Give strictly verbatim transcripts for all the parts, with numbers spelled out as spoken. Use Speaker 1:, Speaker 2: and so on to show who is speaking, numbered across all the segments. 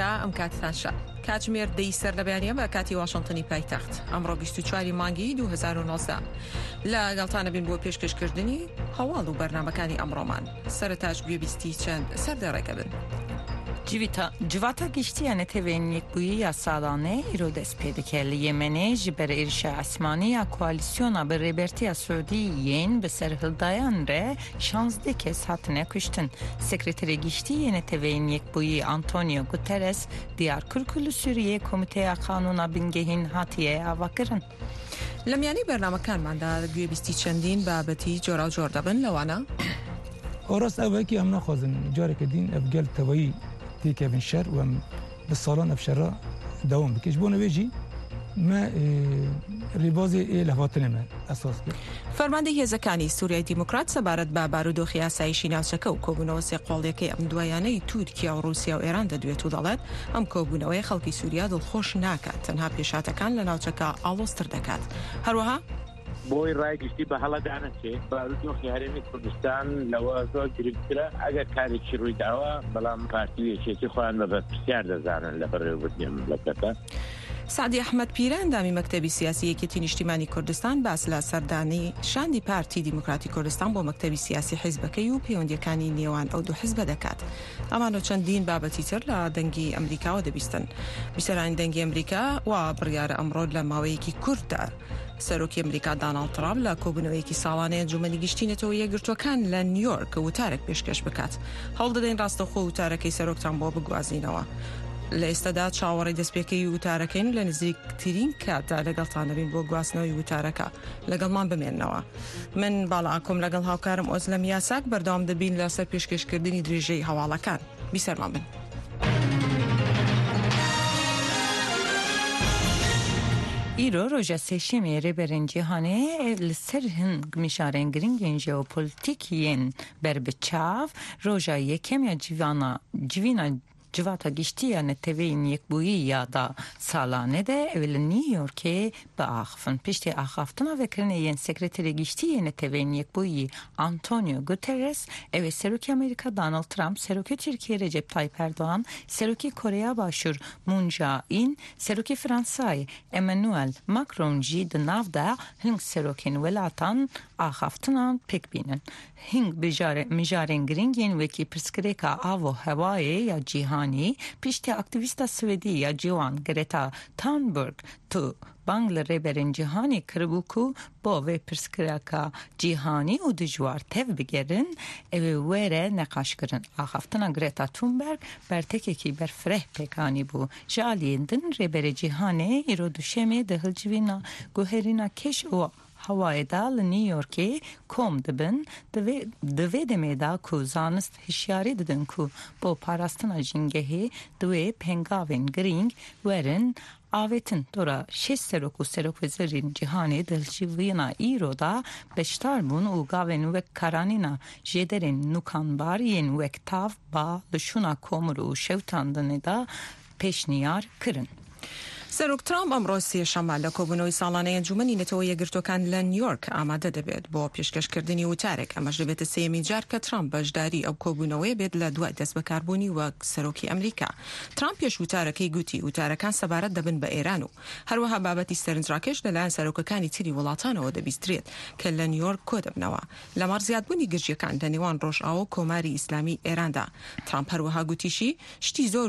Speaker 1: ئەمریکا ئەم کاتتانشە کاتژمێر دەی سەر لە بەیانیە بە کاتی واشنتنی پایتەخت ئەمڕۆ بیست و چوار مانگی دوو هەزار و نۆزدە لە گەڵتانە بین بۆ پێشکەشکردنی هەواڵ و بەرنامەکانی ئەمڕۆمان سەرەتاش گوێبیستی چەند سەردەڕێکە بن.
Speaker 2: Civata giştiyane tevenin yekbuyi ya salane iro despedikeli Yemene jibere irşa asmani ya koalisyona bir rebertiya södi yen beser hıldayan re şanslı kez hatine kuştun. Sekreteri giştiyane tevenin yekbuyi Antonio Guterres diyar kırkulu Suriye komiteye kanuna bingehin hatiye avakırın.
Speaker 1: لەمیانی بەرنامەکانماندا گوێبیستی چەندین بابەتی جۆرا و جۆر دەبن لەوانە
Speaker 3: ئۆڕاست ئەوەیەکی ئەم نەخوازن جارێکە دین ئەفگەل تەوەیی تێکە بن شەر و بساڵان ئەفشەرە دەوام بکەش بۆ نەوێژی ما ڕێبازی لە هاتنەمە ئەساس کرد.
Speaker 1: فەرماندەی هێزەکانی سووریای دیموکرات سەبارەت بە بارودۆخی یاسایشی ناوچەکە و کۆبوونەوە سێقۆڵیەکەی ئەم دوایانەی تورکیا و رووسیا و ئێران دەدوێت و دەڵێت ئەم کۆبوونەوەی خەڵکی سووریا دڵخۆش ناکات تەنها پێشاتەکان لە ناوچەکە ئاڵۆزتر دەکات. هەروەها
Speaker 4: بۆی ڕایگشتی بە هەڵەدانەچێت بارودۆخی هەرێمی کوردستان لەوە زۆر گرنگترە ئەگەر کارێکی ڕوویداوە بەڵام پارتی یەکێتی خۆیان بە پرسیار دەزانن لە بەڕێوەبردنی مەملەکەتە.
Speaker 1: سعدی ئەحمەد پیرە ئەندامی مەکتەبی سیاسی یەکێتی نیشتیمانی کوردستان باس لە سەردانی شاندی پارتی دیموکراتی کوردستان بۆ مەکتەبی سیاسی حیزبەکەی و پەیوەندیەکانی نێوان ئەو دوو حیزبە دەکات. ئەمان و چەندین بابەتی تر لە دەنگی ئەمریکاوە دەبیستن. بیسەرانی دەنگی ئەمریکا و بڕیارە ئەمڕۆ لە ماوەیەکی کورتدا سەرۆکی ئەمریکا داناڵد ترامپ لە کۆبوونەوەیەکی ساڵانەیە ئەنجومەنی گشتینەتەوە یەکگرتوەکان لە نیویۆرک وتارێک پێشکەش بکات. هەوڵ دەدەین ڕاستەوخۆ وتارەکەی سەرۆکتان بۆ بگوازینەوە. لە ئێستادا چاوەڕێی دەستپێکەی وتارەکەین لە نزیکترین کاتدا لەگەڵتانەبین بۆ گواستنەوەی وتارەکە لەگەڵمان بمێننەوە. من باڵا ئاکۆم لەگەڵ هاوکارم ئۆزلەم یاساک بەردەوام دەبین لەسەر پێشکەشکردنی درێژەی هەواڵەکان. بیسەرمان بن.
Speaker 2: ایرو روژا سێشەمێ رێبەرên cîhanê li ser hin mişarên girîngên jeopolitîkiyên berbiçav roja yekêm ya civana civîna civata giştiya neteveyên yekbûyî ya da salane de ev li New Yorkê biaxivin. Piştî axaftina vekirinê yên sekreterê giştiyê neteveyên yekbûyî Antonio Guterres, ev ê Serokê Amerîka Donald Trump, Serokê Tirkiye Recep Tayyip Erdoğan, Serokê Koreya Başûr Moon Jae-in, Serokê Fransayê Emmanuel Macron jî di nav de hing serokên welatan axaftinan pêk bînin. Hing mijarên girîngên wekî pirsgirêka avo hewayê ya cîhanî piştî aktivîsta Swêdî ya ciwan Greta Thunberg tu bang li rêberên cîhanê kiribû ku bo vê pirsgirêka cîhanî û dijwar tev bigerin ew ê wêre neqaşkirin. Axaftina Greta Thunberg bertekekî berfireh pêkanî bû. Ji aliyên din rêberê cîhanê îro duşemê di hilcivîna guherîna keş û هەوایە دا لە نیویۆرکê کۆم dibin di vê demê da ku zanist hişyarî didin ku bo parastina jîngehê di wê pengavên girîng werin avêtin. Dora şeş serok û serokwezîrên cîhanê di hilcivîna îro da beşdar bûn û gavên wek karanîna jêderên nûkanbar yên wek tav ba li şûna komur û şewtandinê da pêşniyar kirin.
Speaker 1: سەرۆک ترامپ ئەمڕۆ سێشەممە لە کۆبوونەوەی ساڵانەی ئەنجومەنی نەتەوە یەکگرتوەکان لە نیویۆرک ئامادە دەبێت بۆ پێشکەشکردنی وتارێک. ئەمەش دەبێتە سێمین جار کە ترامپ بەشداری ئەو کۆبوونەوەی بێت لە دوای دەست بەکاربوونی وەک سەرۆکی ئەمریکا. ترامپ پێش وتارەکەی گوتی وتارەکان سەبارەت دەبن بە ئێران و هەروەها بابەتی سەرنجڕاکێش لەلایەن سەرۆکەکانی تری وڵاتانەوە دەبیسترێت کە لە نیویۆرک کۆ دەبنەوە لەمەڕ زیادبوونی گرژیەکان لە نێوان ڕۆژئاوا و کۆماری ئیسلامی ئێراندا. ترامپ هەروەها گوتیشی شتی زۆر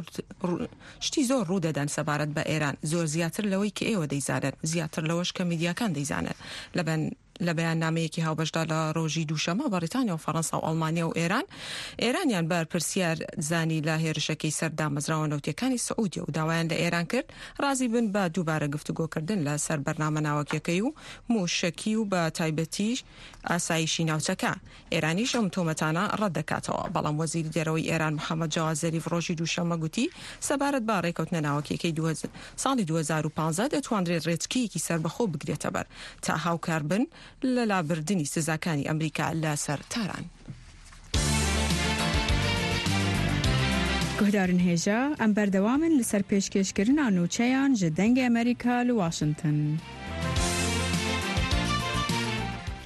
Speaker 1: شتی زۆر ڕوودەدەن سەبارەت بە ئێران زۆر زیاتر لەوەی کە ئێوە دەیزانن زیاتر لەوەش کە میدیاکان دەیزانن. لەبەن لە بەیاننامەیەکی هاوبەشدا لە ڕۆژی دووشەمە بەریتانیا و فەڕەنسا و ئەڵمانیا و ئێران ئێرانیان بەر پرسیار زانی لە هێرشەکەی سەردامەزراوە نەوتیەکانی سعودیە و داوایان لە ئێران کرد ڕازی بن بە دووبارە گفتوگۆکردن لە سەر بەرنامە ناوەکیەکەی و موشەکی و بە تایبەتیش ئاسایشی ناوچەکە. ئێرانیش ئەم تۆمەتانە ڕەت دەکاتەوە. بەڵام وەزیری دەرەوەی ئێران محەممەد جاواد زەریف ڕۆژی دووشەمە گوتی سەبارەت با ڕێکەوتنە ناوەکیەکەی ساڵی دوو هەزار و پانزە دەتوانرێت ڕێچکەیەکی سەربەخۆ بگرێتە بەر تا هاوکار بن لە لابردنی سزاکانی ئەمریکا لە سەر تاران.
Speaker 5: گۆدارن هێژە ئەم بەردەوامن لەسەر پێشکەشکردنا نوچەیان ji dengê Amerîka li Washington.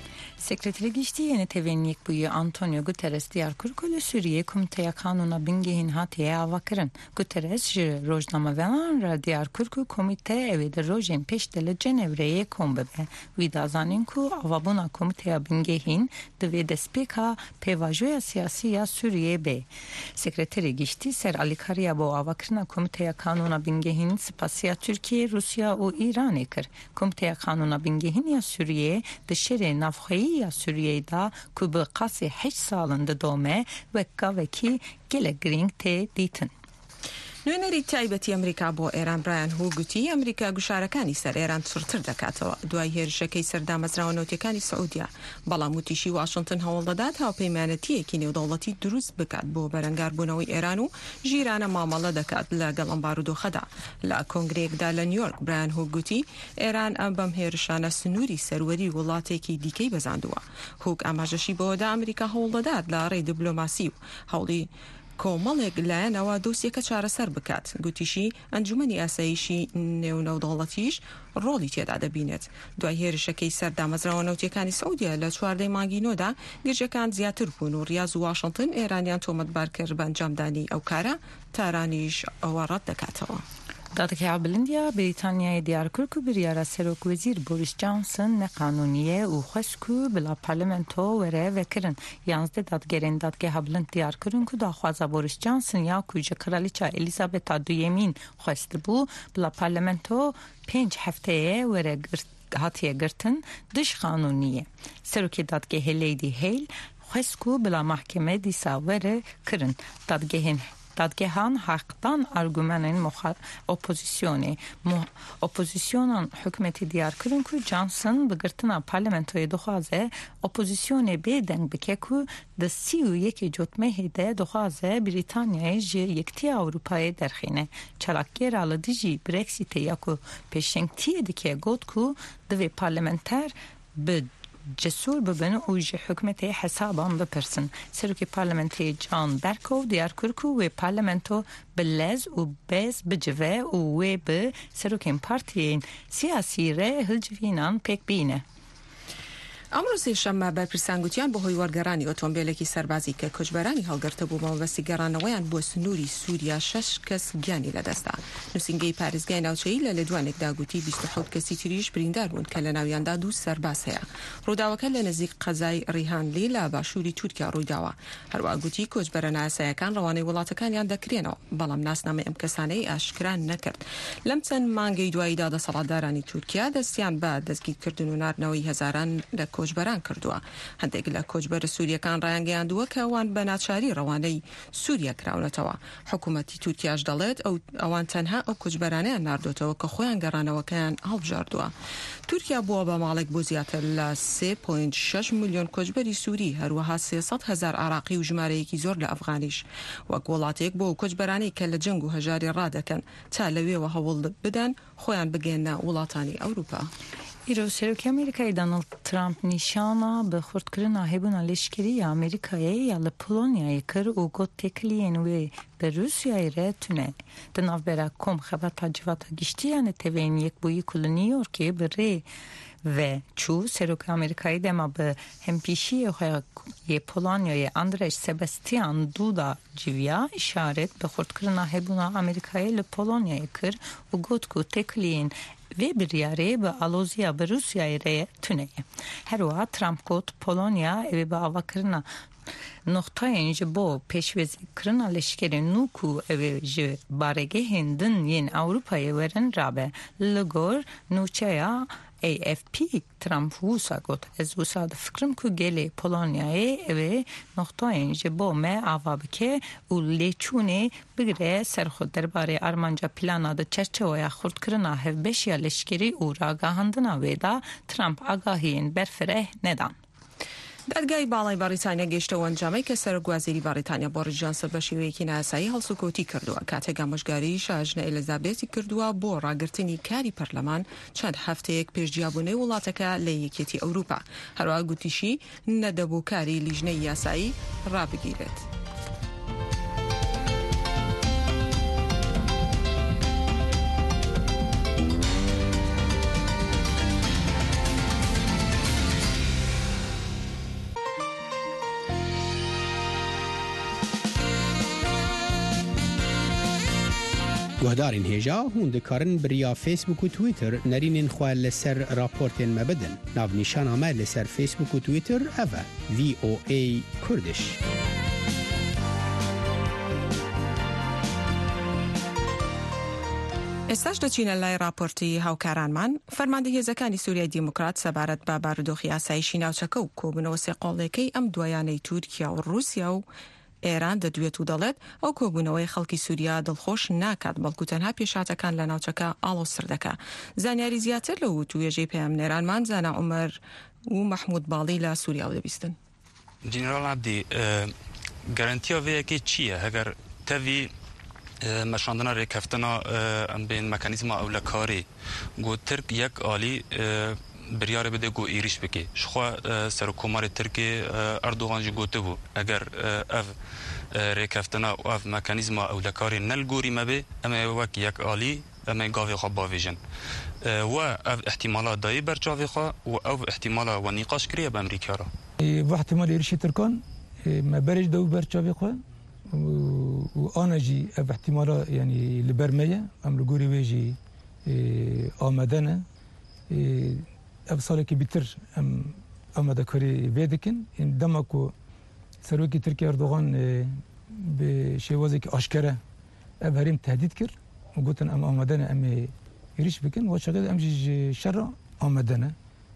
Speaker 2: Sekreteri Gişti yeni tevennik buyu Antonio Guterres diyar kurkulu Suriye Komiteya Kanuna Bingehin hatiye avakırın. Guterres rojnama velan ra diyar kurku komite evde rojen peştele Cenevreye kombebe. Vida zanin ku avabuna Komiteya Bingehin dve despeka pevajoya siyasiya Suriye be. Sekreteri Gişti ser alikariya bo avakırına Komiteya Kanuna Bingehin spasiya Türkiye, Rusya u İran ekir. Komiteya Kanuna Bingehin ya Suriye dışarı nafxeyi ya Suriye da ku bi qasî heşt salın didome wekka vekî gelek giring tê dîtin.
Speaker 1: نوێنەری تایبەتی ئەمریکا بۆ ئێران برایان هوگوتی ئەمریکا گوشارەکانی سەر ئێران چڕتر دەکاتەوە دوای هێرشەکەی سەردامەزراوە نەوتەکانی سعودیا بەڵام وتیشی واشنگتن هەوڵ دەدات هاوپەیمانەتیەکی نێودەوڵەتی دروست بکات بۆ بەرەنگاربوونەوەی ئێران و ژیرانە مامەڵە دەکات لەگەڵ ئەم بارودۆخەدا لە کۆنگرێکدا لە نیویۆرک برایان هوگوتی ئێران ئەم بەم هێرشانە سنووری سەروەری وڵاتێکی دیکەی بەزاندووە هوگ ئاماژەشی بۆدا ئەمریکا هەوڵ دەدات لە ڕێی دیبلۆماسی و هەوڵی کۆمەڵێک لایەنەوە دۆسیەکە چارەسەر بکات گوتیشی ئەنجومەنی ئاسایشی نێونەودەوڵەتیش ڕۆڵی تێدا دەبینێت دوای هێرشەکەی سەردامەزراوە نەوتەکانی سعودیا لە چواردەی مانگی نۆدا گرژەکان زیاتر بوون و ریاض و واشنگتن ئێرانیان تۆمەتبار کرد بە ئەنجامدانی ئەو کارە تارانیش ئەوە ڕەت دەکاتەوە.
Speaker 2: دادکی بلندیا بریتانیای دیار کرد بریاره سروک وزیر بوریس جانسن نقانونیه و خشکو بلا پارلمانتو وره وکرن یانزده دادگرین دادگه بلند دیار کردن که داخوازا بوریس جانسن یا کوچه کرالیچه الیزابت دویمین خواست بو بلا پارلمانتو پنج هفته وره گرت هاتیه گرتن دش قانونیه سروک دادگه لیدی هیل خشکو بلا محکمه دیسا وره کرن دادگه دادگهان حقدان argümanın oppozisyonu oppozisyonun hükümeti diyar kırın ku Johnson bıgırtına parlamentoya doxaze oppozisyonu beden bike ku da سی و یک جوتمه هده doxaze Britanya'ya ji yekti Avrupa'ya derxine çalakker alıdıcı Brexit'e yaku peşengtiye dike got ku dve parlamenter be جسور ببنو و جه حکمتی حسابان بپرسن سروکی پارلمنتی جان برکو دیار کرکو و پارلمنتو بلز و بز بجوه و و به سروکین پارتیین سیاسی ره هلجوینان پیک بینه
Speaker 1: ئەمڕۆ سێشەممە بەرپرسانگوتیان بەهۆی وەرگەڕانی ئۆتۆمبیلێکی سەربازی کە کوچبەرانی هەڵگرتە بوو مەوەستی گەڕانەوەیان بۆ سنووری سووریا شەش کەس گیانی لەدەستا نووسینگەی پارێزگای ناوچەیی لە لێدوانێکدا گوتی بیست و حەوت کەسی تریش بریندار بوون کە لە ناویاندا دوو سەرباز هەیە ڕووداوەکە لە نزیک قەزای ڕیهانلی لە باشووری تورکیا ڕوویداوە هەروە گوتی کۆچبەرە ناسایەکان ڕەوانەی وڵاتەکانیان دەکرێنەوە بەڵام ناسنامە ئەم کەسانەی ئاشکران نەکرد لەم چەند مانگەی دواییدا دەسەڵاتدارانی تورکیا دەستیان بە دەستگیرکردن و ناردنەوەی هەزاران لە کۆچبەران کردووە هەندێک لە کۆچبەرە سووریەکان ڕایانگەیاندووە کە ئەوان بە ناچاری ڕەوانەی سووریا کراونەتەوە حکوومەتی تورکیاش دەڵێت ئەو ئەوان تەنها ئەو کۆچبەرانەیان ناردۆتەوە کە خۆیان گەڕانەوەکەیان هەڵبژاردووە تورکیا بووە بە ماڵێک بۆ زیاتر لە سێ پۆینت شەش ملیۆن کۆچبەری سووری هەروەها سێسەد هەزار عراقی و ژمارەیەکی زۆر لە ئەفغانیش وەک وڵاتێک بۆ کۆچبەرانەی کە لە جەنگ و هەژاری ڕادەکەن تا لەوێوە هەوڵ بدەن خۆیان بگەێنە وڵاتانی ئەوروپا
Speaker 2: ایرو سروکی امریکای دانالد ترامپ نیشانا به خردکردن هبونا لشکری امریکایی یا لپولونیای کر و گوت تکلین و به روسیای ره تونه دناف برا کم خبر تجوات گشتی یعنی توین یک بوی کل نیویورکی بره و چو سروک امریکایی دما به همپیشی خوی پولونیای اندرش سبستیان دودا جویا اشارت به خردکردن هبونا امریکایی لپولونیای کر و گوت کو تکلین ve bir yere به آلوزیا به روسیای ره تونه هر وقت ترامپ گفت پولونیا ای به آوکرنا نقطه اینجا با پیشوزی کرنا لشکری نوکو ای جه بارگه هندن ین اروپای ورن رابه لگور نوچه ای اف پی ترامپ وسا گفت از وسا فکرم که گلی پولونیای ای نقطه اینجا با ما آواب که او لیچونه بگره سرخود درباره ارمانجا پلانا دا چرچه ویا خورد کرنا هف بشیا لشکری او را گاهندنا ویدا ترامپ آگاهین برفره ندان
Speaker 1: دادگای باڵای بەریتانیا گەیشتەوە ئەنجامەی کە سەرۆکوازیری بەریتانیا بۆریس جۆنسن بە شێوەیەکی ناسایی هەڵسوکەوتی کردووە کاتێک ئامۆژگاریی شاژنە ئێلیزابێتی کردووە بۆ ڕاگررتنی کاری پەرلەمان چەند هەفتەیەک پێشجیابوونەی وڵاتەکە لە یەکێتی ئەوروپا هەروە گوتیشی نەدەبوو کاری لیژنەی یاسایی ڕابگیرێت.
Speaker 6: گهدارین هیجا هوند کارن بریا فیسبوک و تویتر نرینین خواه لسر راپورتین مبدن ناو نیشان آمه لسر فیسبوک و تویتر اوه وی او ای کردش.
Speaker 1: ئێستاش دەچینە لای راپۆرتی هاوکارانمان. فەرماندەی هێزەکانی سووریای دیموکرات سەبارەت بە بارودۆخی ئاسایشی ناوچەکە و کۆبوونەوە سێقۆڵیەکەی ئەم دوایانەی تورکیا و رووسیا و ئێران دەدوێت و دەڵێت ئەو کۆبوونەوەی خەڵکی سووریا دڵخۆش ناکات بەڵکو تەنها پێشاتەکان لە ناوچەکە ئاڵۆسر دەکا. زانیاری زیاتر لە وتوێژەی پەیامنێرانمان زانا عومەر و مەحموود باڵی لە سووریا دەبیستن.
Speaker 7: جنرال عبدی گارانتیا وەیەکی چییە هەگەر تەوی مشاندنا ریکفتنا ام بین مکانیزم اولکاری گو ترک یک عالی بریار بده گو ایریش بکی شخوا سرکومار ترکی اردوغان جی گوته بو اگر اف ریکفتنا و اف مکانیزم اولکاری نلگوری مبه اما وک یک عالی اما گاوی خواه باویجن و اف احتمالات دایی بر جاوی خواه و اف احتمالات و نیقاش کریه با امریکا را
Speaker 3: و احتمال ایریشی ترکان ما برش دو بر جاوی خواه وأنا جي باحتمال يعني لبرمية أم لجوري ويجي آمدنا أبصارك بيتر أم آمده كوري بيدكن إن دمكو سروكي تركيا أردوغان بشوازك أشكره أبهرين تهديد كر وقلتن أم آمدنا أم يريش بكن وشغل أم جي شر آمدنا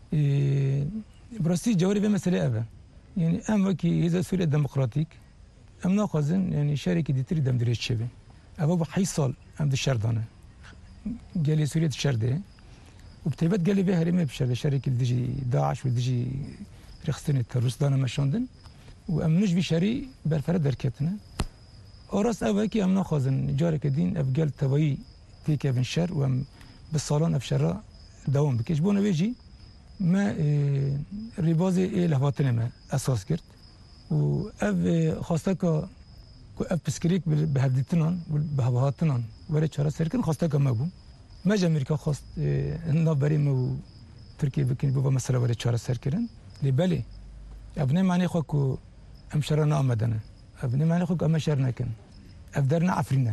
Speaker 3: براسي جواري بمسألة أبا يعني أم وكي إذا سوريا ديمقراطيك ام ناخذن يعني شركه دي تريد مديريه شبه ابو بحي صال ام دي شردانه قال لي سوريا تشرده وبتبت قال لي بها رمي بشرده شركه ديجي داعش وديجي رخصتين التروس دانا مشاندن وام نجبي شري بالفرد دركتنا اوراس اوكي ام ناخذن جارك دين افقال توي تيك بن شر وام بالصالون افشرا دوام بكش بونا بيجي ما إيه ريبازي ايه لهواتنا ما اساس كرت و اف خواسته که اف پسکریک به هدیتنان و به هواتنان ولی چهار سرکن خواسته که ما بود ماج امریکا خواست نابری ما ترکیه بکنی بابا مسئله ولی چهار سرکن لیبلی ابنی معنی خو کو امشرا نامدنه ابنی معنی خو ام شر نکن اف درنا عفرینه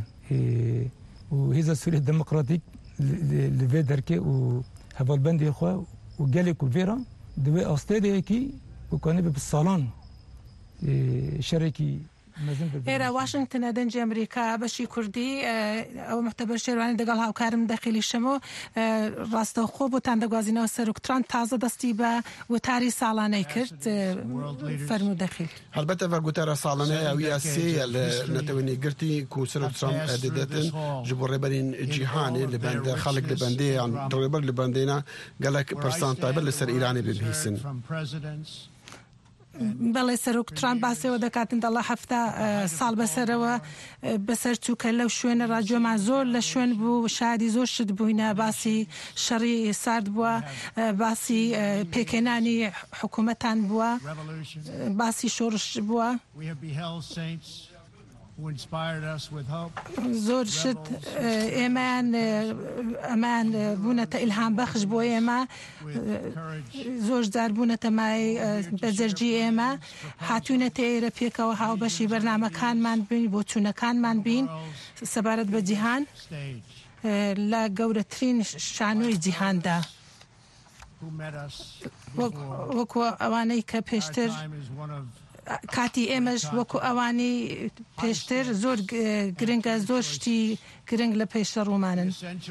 Speaker 3: و هذا سوريا ديمقراطيك لفي دركي و هبال بندي خو وقالي كولفيرا دوي استادي كي وكان بالصالون شركي
Speaker 8: إيرا واشنطن دنج أمريكا بشي كردي أو محتبر شيرواني دقال هاوكارم داخلي شمو راستو خوب و تندقوازينو سروك تران تازه دستي با و تاري سالاني كرت فرمو داخل
Speaker 9: البته و گوتر سالانه او یاسی نتوینی گرتی کو سروک ترام ادیدتن جبر برین جهانی لبند خلق لبندی عن دربر لبندینا قالك برسنتاج لسر ايراني ببهيسن
Speaker 8: بله سروک ترامپ باسی و دکاتن دلله هفته سال بسره و بسر تو کلو شون راجو معزول لشون بو شادی زور شد بوینا باسی شری سرد بوا باسی پیکنانی حکومتان بوا باسی شورش بوا زور شد امان امان بونت الهام بخش بو اما زور زار بونت مای بزرجی اما هاتونه تیر پیکا و هاو بشی برنامه کان من بین بوتونه کان من بین سبارت به جهان لا گورترین شانوی جهان دا وکو اوانی که پیشتر کاتی امش وکو اوانی پیشتر زور گرنگ زور شتی گرنگ لپیشتر رومانن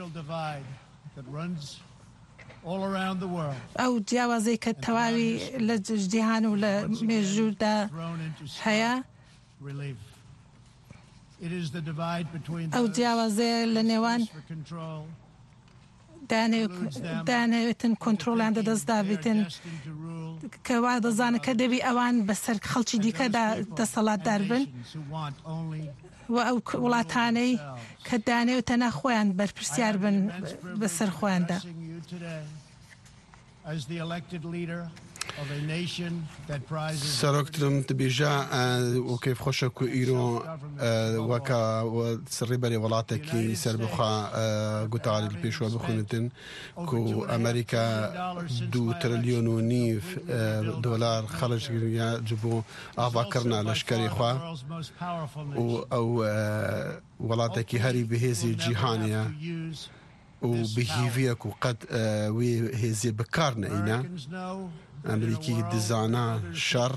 Speaker 8: او جوازی که تواوی لجهان و لمجوده هیا او جوازی لنوان دانه دانه تن کنترل عند دست دابتن كواد زان كدبي اوان بسر خلشي ديكا دا دصلات دربن و ولاتاني كدانه وتنا خوان برپرسيار بن بسر خوان دا
Speaker 9: سەرۆک ترمپ دەبێژە وەکەی خۆشە و ئیرۆ وەکە سڕێبەری وڵاتێکی سەربخوا گوتاری پێشوە بخونتن و ئەمریکا دو تریلیۆن و نیف دۆلار خەڵکگریا بۆ ئاواکردنا لەشکری خوا و ئەو وڵاتێکی هەری بەهێزی جیهانیە و بهیڤەک و قەت وێ هێزیە بکار نەئینە ئەمریکی دزانە شەڕ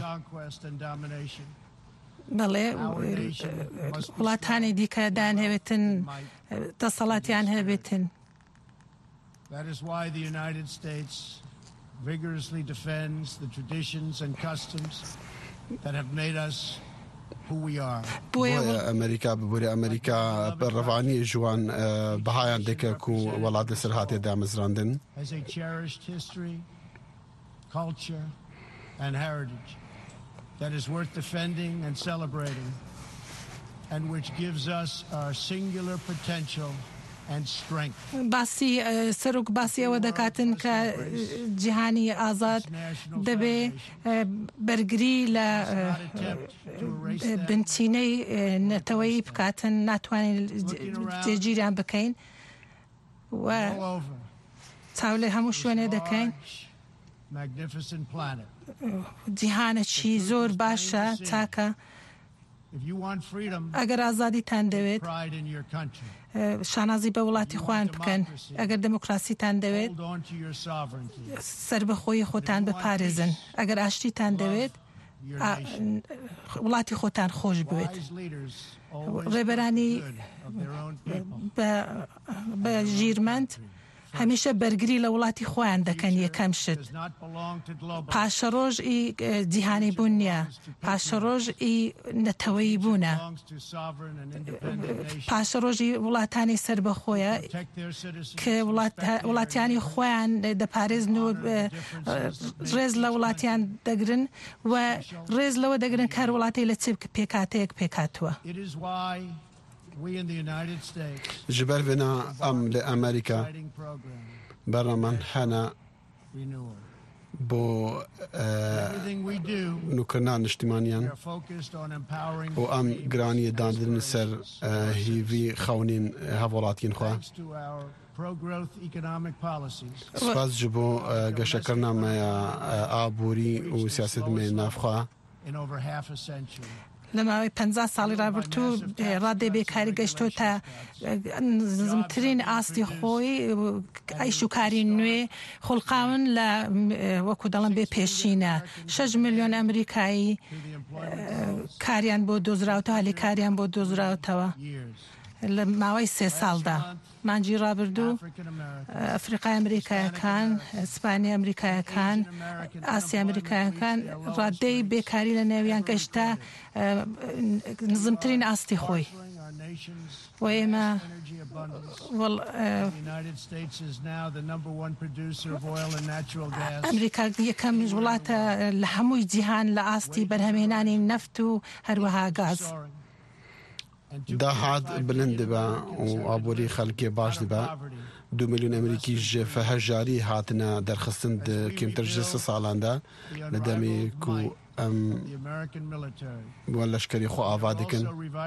Speaker 8: بەڵێ وڵاتانی دیکە دانهێوێتن دەسەڵاتیان هەبێتن.
Speaker 10: That is why the United States vigorously defends the traditions and customs that have made us who we are.
Speaker 9: ئەمریکا ببووری ئەمریکا ڕەوانی جوان بەهایان دەکە و وڵات لەسەر هاتێ دامەزراندن.
Speaker 10: Has a cherished history, culture and heritage that is worth defending and celebrating and which gives us our singular potential and strength.
Speaker 8: باسی سەرۆک باسی ئەوە دەکاتن کە جیهانی ئازاد دەبێ بەرگری لە بنچینەی نەتەوەیی بکاتن ناتوانین جێگیریان بکەین و چاو لێ هەموو شوێنێ دەکەین. جیهانێکی زۆر باشە چاکە. ئەگەر ئازادیتان دەوێت شانازی بە وڵاتی خۆیان بکەن، ئەگەر دموکراسیتان دەوێت سربەخۆیی خۆتان بپارێزن، ئەگەر ئاشتیتان دەوێت وڵاتی خۆتان خۆش بوێت. ڕێبەرانی بە ژیرمەند هەمیشە بەرگری لە وڵاتی خۆیان دەکەن. یەکەم شت پاشەڕۆژ ئی جیهانی بوون نییە، پاشەڕۆژ ئی نەتەوەیی بوونە، پاشەڕۆژی وڵاتانی سربەخۆیە کە وڵاتیانی خۆیان دەپارێزن و ڕێز لە وڵاتیان دەگرن و ڕێز لەوە دەگرن کار وڵاتی لە چ پێکاتەیەک پێکاتوە.
Speaker 9: جبر بنا ام لأمريكا برمان حنا بو نوكرنان اجتماعيا و ام جراني داندن سر هيفي خونين هفولاتين خوا سپاس جبو گشکرنا ما آبوری و سیاست میں نافخوا
Speaker 8: لە ماوەی پەنجا ساڵی ڕابردوو ڕادێ بێکاری گەشتۆتە نزمترین ئاستی خۆی ئەیش و کاری نوێ خوڵقاون لە وەکو دەڵم بێ پێشینە. شەش ملیۆن ئەمریکایی کاریان بۆ دۆزراوتەوە، هەلی کاریان بۆ دۆزراوتەوە لە ماوەی سێ ساڵدا. مانجی ڕابردوو ئەفریقای ئەمریکایەکان، ئیسپانی ئەمریکایەکان، ئاسی ئەمریکایەکان ڕادەی بێکاری لە نێویان گەشتە نزمترین ئاستی خۆی. و ئێمە ئەمریکا یەکەم وڵاتە لە هەمووی جیهان لە ئاستی بەرهەمهێنانی نەفت و هەروەها گاز.
Speaker 9: داهات بلند با و آبوری خلقی باش دبا دو میلیون امریکی جفه هجاری هاتنا درخستن کمتر جس سالاندا لدمی کو ام ولشکری خو آوادکن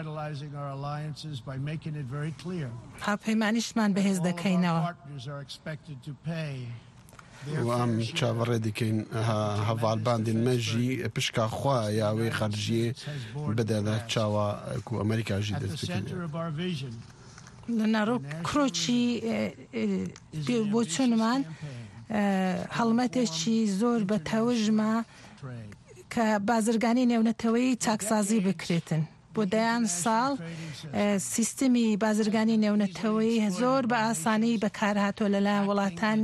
Speaker 8: ها پیمانیشمان بهز دکینەوە
Speaker 9: و ام چاوەڕێ دەکەین هەڤالباندین مەژی پشکا خوا یاوەی خەرجیە بدە لە چاوە و ئەمریکاژی دەست بکەین.
Speaker 8: لە ناڕۆ کرۆچی بۆ چونمان هەڵمەتێکی زۆر بە تەوژمە کە بازرگانی نێونەتەوەی چاکسازی بکرێتن. بۆ دەیان ساڵ سیستمی بازرگانی نێونەتەوەی زۆر بە ئاسانی بەکارهاتۆ لەلایەن وڵاتان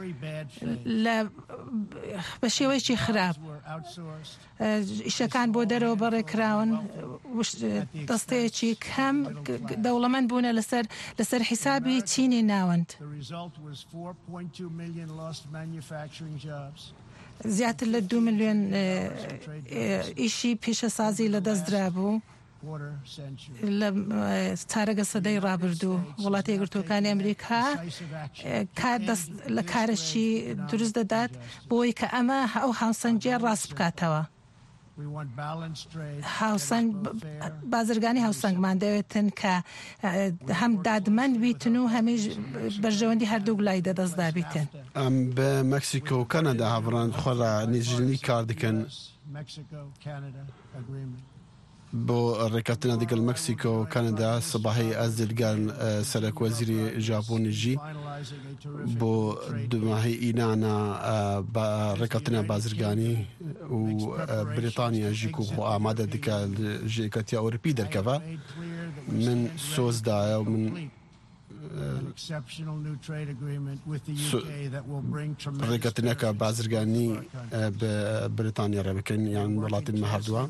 Speaker 8: بە شێوەیەکی خراپ. ئیشەکان بۆ دەرەوە بەڕێکراون، دەستەیەکی کەم دەوڵەمەند بوونە لەسەر لەسەر حیسابی چینی ناوەند. زیاتر لە دو ملیۆن ئیشی پیشەسازی لەدەستدرا بوو لە چارەگە سەدەی ڕابردوو وڵاتی یەکگرتووەکانی ئەمریکا کار لە کارەشی دروست دەدات بۆی کە ئەمە ئەو هاوسەنگیە ڕاست بکاتەوە. بازرگانی هاوسەنگمان دەوێتن کە هەم دادمەند بیتن و هەمیش بەرژەوەندی هەردوو لای دەدەستدا بیتن.
Speaker 9: ئەم بە مەکسیکۆ و کەنەدا هاوڕان خۆرا نێژنی کار دەکەن بۆ ڕێکاتنە دەگەڵ مەکسیکۆ و کەنەدا سباهی ئەز دەرگان سەرۆک وەزیری ژاپۆنیژی بۆ دوماهی ئینانە ڕێکاتنە بازرگانی و بریتانیا ژیک و خۆ ئامادە دکە ژێکەتی ئەوروپی دەرکەوە من سۆزدایە و من ڕێکەتنەکە بازرگانی بە بریتانیا ڕێبکەن یان وڵاتی هەردووە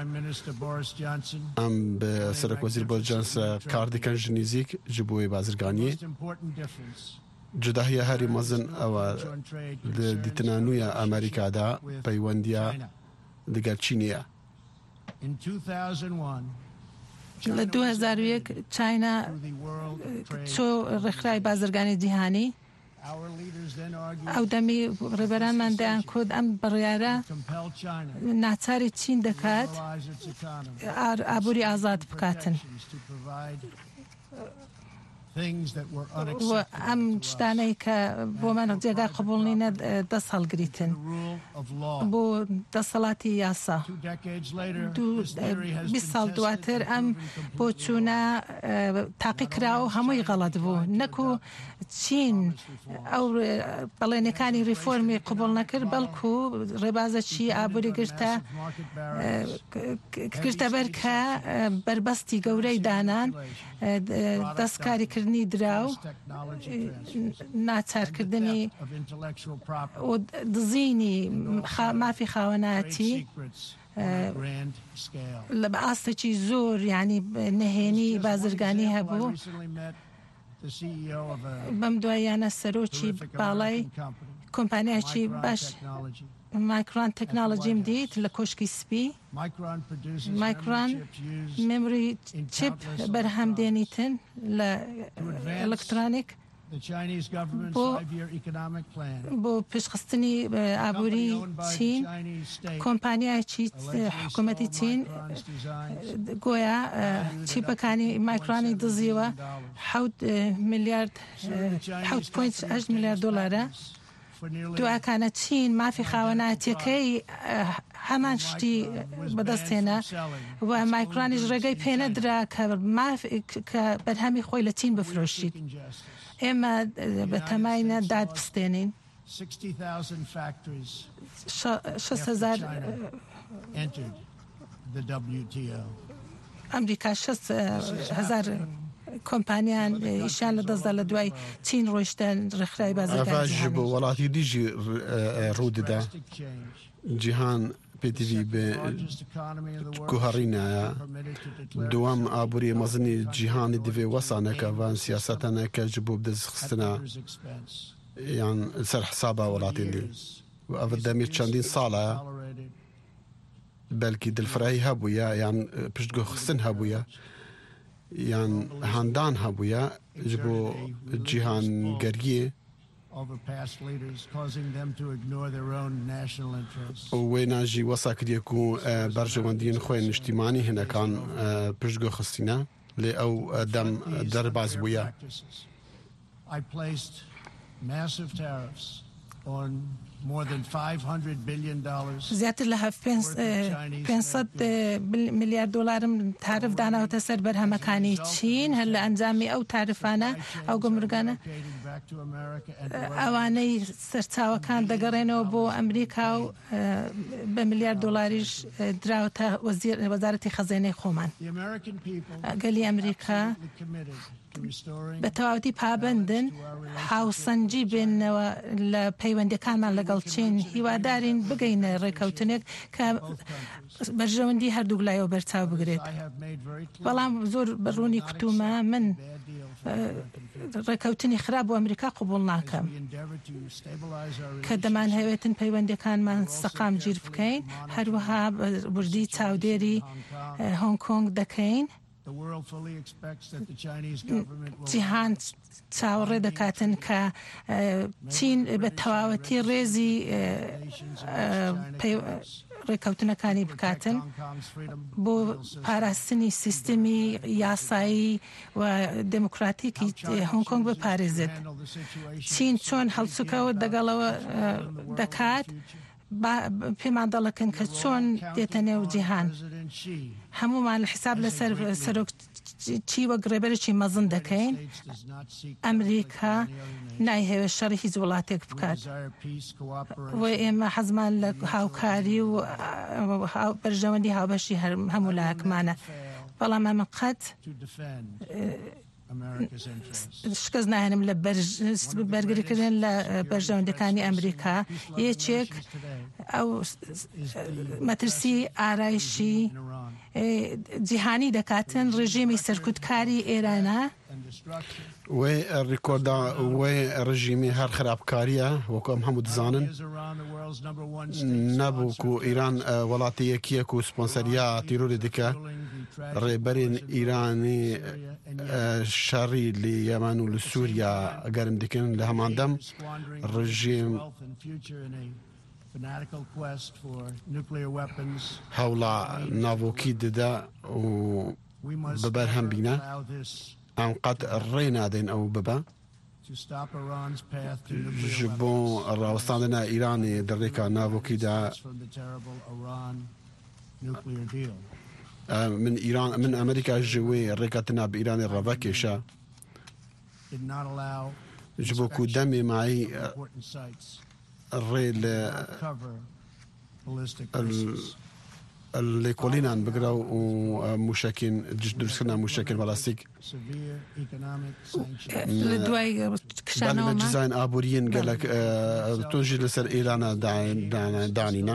Speaker 9: ئەم بە سەرۆک وەزیر بۆ جانس کار دەکەن ژنیزیک ji بۆی بازرگانی جداهیە هەری مەزن ئەوە دیتنە نوێە ئەمریکادا پەیوەندیە دەگەر چینیە.
Speaker 8: لە دوو هەزار و یەک چاینا چۆ ڕێکخراوی بازرگانی جیهانی ئەو دەمی ڕێبەرانمان دەیان کۆد ئەم بڕیارە ناچاری چین دەکات ئابووری ئازاد بکاتن. ئەم شتانەی کە بۆمان جێگا قبوڵنینە دەست هەڵگریتن بۆ دەسەڵاتی یاسا. بیست ساڵ دواتر ئەم بۆ چوونە تاقی کراوە و هەمووی غەڵەت بوو نەکو چین ئەو بەڵێنەکانی ریفۆرمی قبوڵ نەکرد بەڵکو ڕێبازە چی ئابووری گرتە گرتە بەر کە بربەستی گەورەی دانان دەستکاریکردنی دراو ناچارکردنی دزینی مافی خاوەنایەتی لە بە ئاستێکی زۆر ینی نهێنی بازرگانی هەبوو. بەم دواییانە سەرۆکی باڵای کۆمپانیایکی باش مایکرۆن تەکنۆلۆژیم دیت لە کۆشکی سپی. مایکرۆن مێمۆری چیپ بەرهەمدێنیتن لە ئەلکترۆنیک بۆ پێشخستنی ئابووری چین. کۆمپانیایکی حکوومەتی چین گۆیا چیپەکانی مایکرۆنی دزیوە حەوت میلیارد حەوت پۆینت هەشت میلیارد دۆلارە. دوعاکانە چین مافی خاوەنایەتیەکەی هەمان شتی بەدەستێنە و مایکرۆنیش ڕێگەی پێنەدرا کە بەرهەمی خۆی لە چین بفرۆشیت. ئێمە بە تەماینە داد بستێنین شەش هەزار ئەمریکا شەش هەزار کۆمپانیان ئیشان لە دەستدا لە دوای چین ڕۆیشتە ڕێکخراوی بازرگانی
Speaker 9: بۆ وڵاتی دیژی ڕوودەدا جیهان پێتیوی بە کوهڕینایە دووەم ئابووری مەزنی جیهانی divê wesaneke van siyaseteneke ji bo bidestxistina yan ser hesaba welatên dî ev demîr çendîn sal e belkî dilfirehî hebûye yan piştgihxistin hebûye yan handan hebûye ji bo cîhangeriyê wê jî wesa kiriye ku berjewendiyên xwe niştîmanî hinekan piştgihxistîne lê ew dem derbas bûye.
Speaker 8: زیاتر لە پێنسەد میلیارد دۆلارم تارف داناوتە سەر بەرهەمەکانی چین هەر لە ئەنجامی ئەو تارفانە ئەو گەمرگانە ئەوانەی سەرچاوەکان دەگەڕێنەوە بۆ ئەمریکا و بە میلیارد دۆلاریش دراوتە وەزارەتی خەزانەی خۆمان. گەلی ئەمریکا بە تەواوەتی پابندن هاوسەنجی بێنەوە لە پەیوەندیەکانمان لەگەڵ چین هیوادارین بگەینە ڕێکەوتنێک کە بەرژەوەندی هەردوو لایەوە بەرچاو بگرێت. بەڵام زۆر بەڕوونی کتومە من ڕێکەوتنی خراپ و ئەمریکا قبول ناکەم کە دەمان هەوێتن پەیوەندەکانمان سەقام گیر بکەین هەروەها وردی چاودێری هۆنگ کۆنگ دەکەین جیهان چاوەڕێ دەکاتن کە چین بە تەواوەتی ڕێزی ڕێکەوتنەکانی بکاتن بۆ پاراستنی سیستمی یاسایی و دموکراتیکی هۆنگ کۆنگ بپارێزێت چین چۆن هەڵسوکەوت دەگەڵەوە دەکات پێمان دەڵەکەن کە چۆن دێتە نێو جیهان هەمومان حساب لەسەر سەرۆک چی وەک ڕێبەرێکی مەزن دەکەین ئەمریکا نایهەوێت شەڕی هیچ وڵاتێک بکات و ئێمە حەزمان لە هاوکاری و بەرژەوەندی هاوبەشی هەموو لایەکمانە بەڵام ئەمە قەت شکەس ناهێنم لە بەرگریکردن لە بەرژەوەندەکانی ئەمریکا یەکێک ئەو مەترسی ئارایشی جیهانی دەکاتن ڕژیمی سەرکوتکاری ئێرانە
Speaker 9: وێ ڕیکۆردا وێ ڕژیمی هەر خراپکاریە وەکو ئەم هەموو دزانن نەبوو و ئیران وڵاتی یەکیەک و سپۆنسەریا تیرۆری دیکە ڕێبەرین ئیرانی شەڕی لە یەمەن و لە سووریا گەرم دکن لە هەماندەم ڕژیم هەوڵا ناڤۆکی دەدا و بەبەر هەم بینە ئەم قەت ڕێ نادەین ئەو ببە ji bo rawestandina Îranê di rêka navokî de min Îran min Amerîka ji wê rêka tina bi Îranê re vekêşe ji bo ku demê mayî rê li الكولينان بقراو ومشاكين درسنا مشاكل بلاستيك
Speaker 8: لدواي كشانوما
Speaker 9: ديزاين ابوريين قال لك توجي لسر ايران دانينا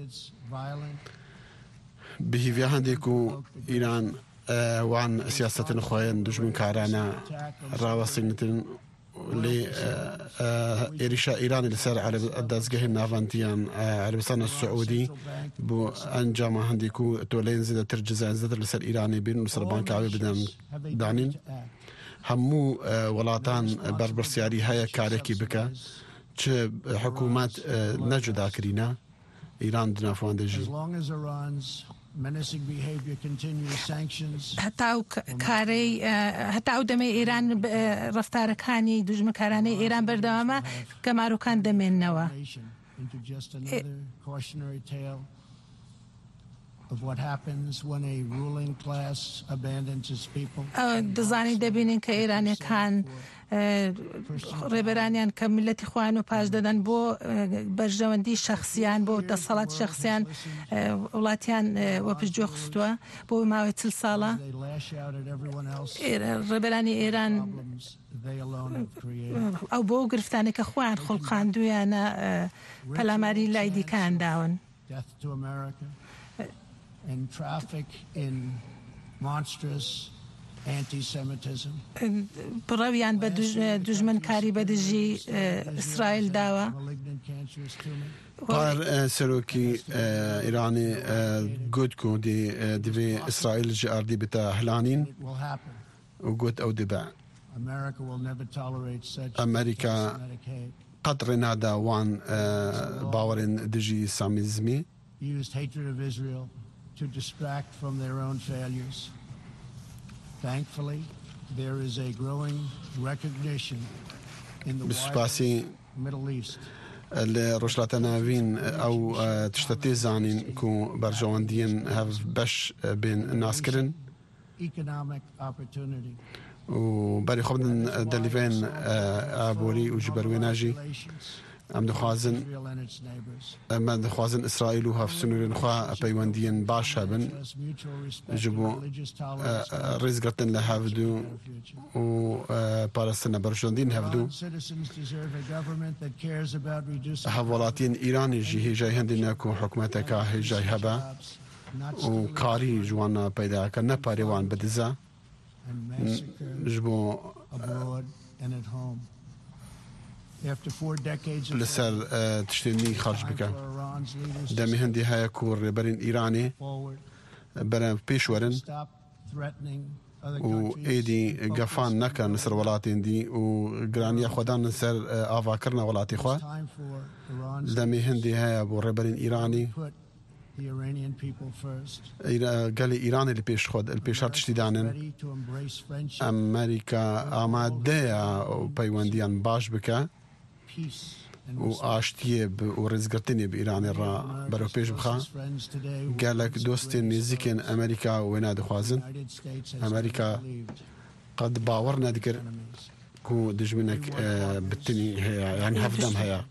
Speaker 9: به في عندكو ايران وعن سياسه خوين دجمن كارانا راوسينتن لي إيريشا إيران اللي صار على الدزجه النافنتيان عربستان السعودي بو أنجام عندكو تولين زيادة ترجزان زيادة اللي صار إيراني بين وسربان كعبي بدن دانين همو ولاتان بربر سياري هيا كاريكي بكا چه حكومات نجدا كرينا إيران دنافوان دجي
Speaker 8: هەتا کارەی هەتا ئەو دەمەی ئێران ڕەفتارەکانی دوژمنکارانەی ئێران بەردەوامە گەماروکان دەمێننەوە دەزانی دەبینین کە ئێرانیەکان ڕێبەرانیان کە میلەتی خوان و پاش دەدەن بۆ بەرژەوەندی شەخصیان بۆ دەسەڵات شەخصیان وڵاتیان وەپشتگوێ خستووە بۆ ماوەی چل ساڵە ڕێبەرانی ئێران ئەو بۆ گرفتانێک کە خۆیان خوڵقاندویانە پەلاماری لای دیکان داون
Speaker 10: and traffic in monstrous anti-Semitism.
Speaker 8: بڕەویان بە دوژمنکاری بەدژی ئیسرائیل داوە.
Speaker 9: قار سەرۆکی ئیرانی گوت کو divê ئیسرائیل ji erdê bite helanîn û got ew dibe. ئەمریکا قەت rê neda wan bawerên dijî samîzmî
Speaker 10: used hatred of Israel to distract from their own failures. Thankfully, there is a growing recognition in the wider Middle East.
Speaker 9: لروشلاتا نافين او تشتتي زانين كو برجواندين هاف باش بين الناس كرن
Speaker 10: economic opportunity
Speaker 9: و بري خبن دليفين ابوري وجبرويناجي ام دخوازن ام دخوازن اسرائيل وهاف سنورين خوا بيواندين باش هبن جبو رزقتن لهافدو و بارستنا برجواندين هافدو هاولاتين ايراني جي جاي هندناكو حكومتك هي جاي هبا و كاري جوانا بيدا كنا باريوان بدزا جبو
Speaker 10: abroad and at home. After four decades of
Speaker 9: لسر تشتني خارج بك دمي هندي هاي كور برين إيراني برا بيشورن و ايدي قفان نكا نسر ولاتين دي و قرانيا خودان نسر آفا كرنا ولاتي خوا دمي هندي هاي ابو ربرين إيراني قال إيران اللي بيش خود البيشار تشتيدانن أمريكا آماده وبيوانديان باش بك وآشتيه ورزقرتني بإيران الرا برو بيش بخا قالك دوستين نزيكين أمريكا ويناد خوازن أمريكا قد باورنا ذكر كو دجمنك آه بالتني هي يعني هفدم هيا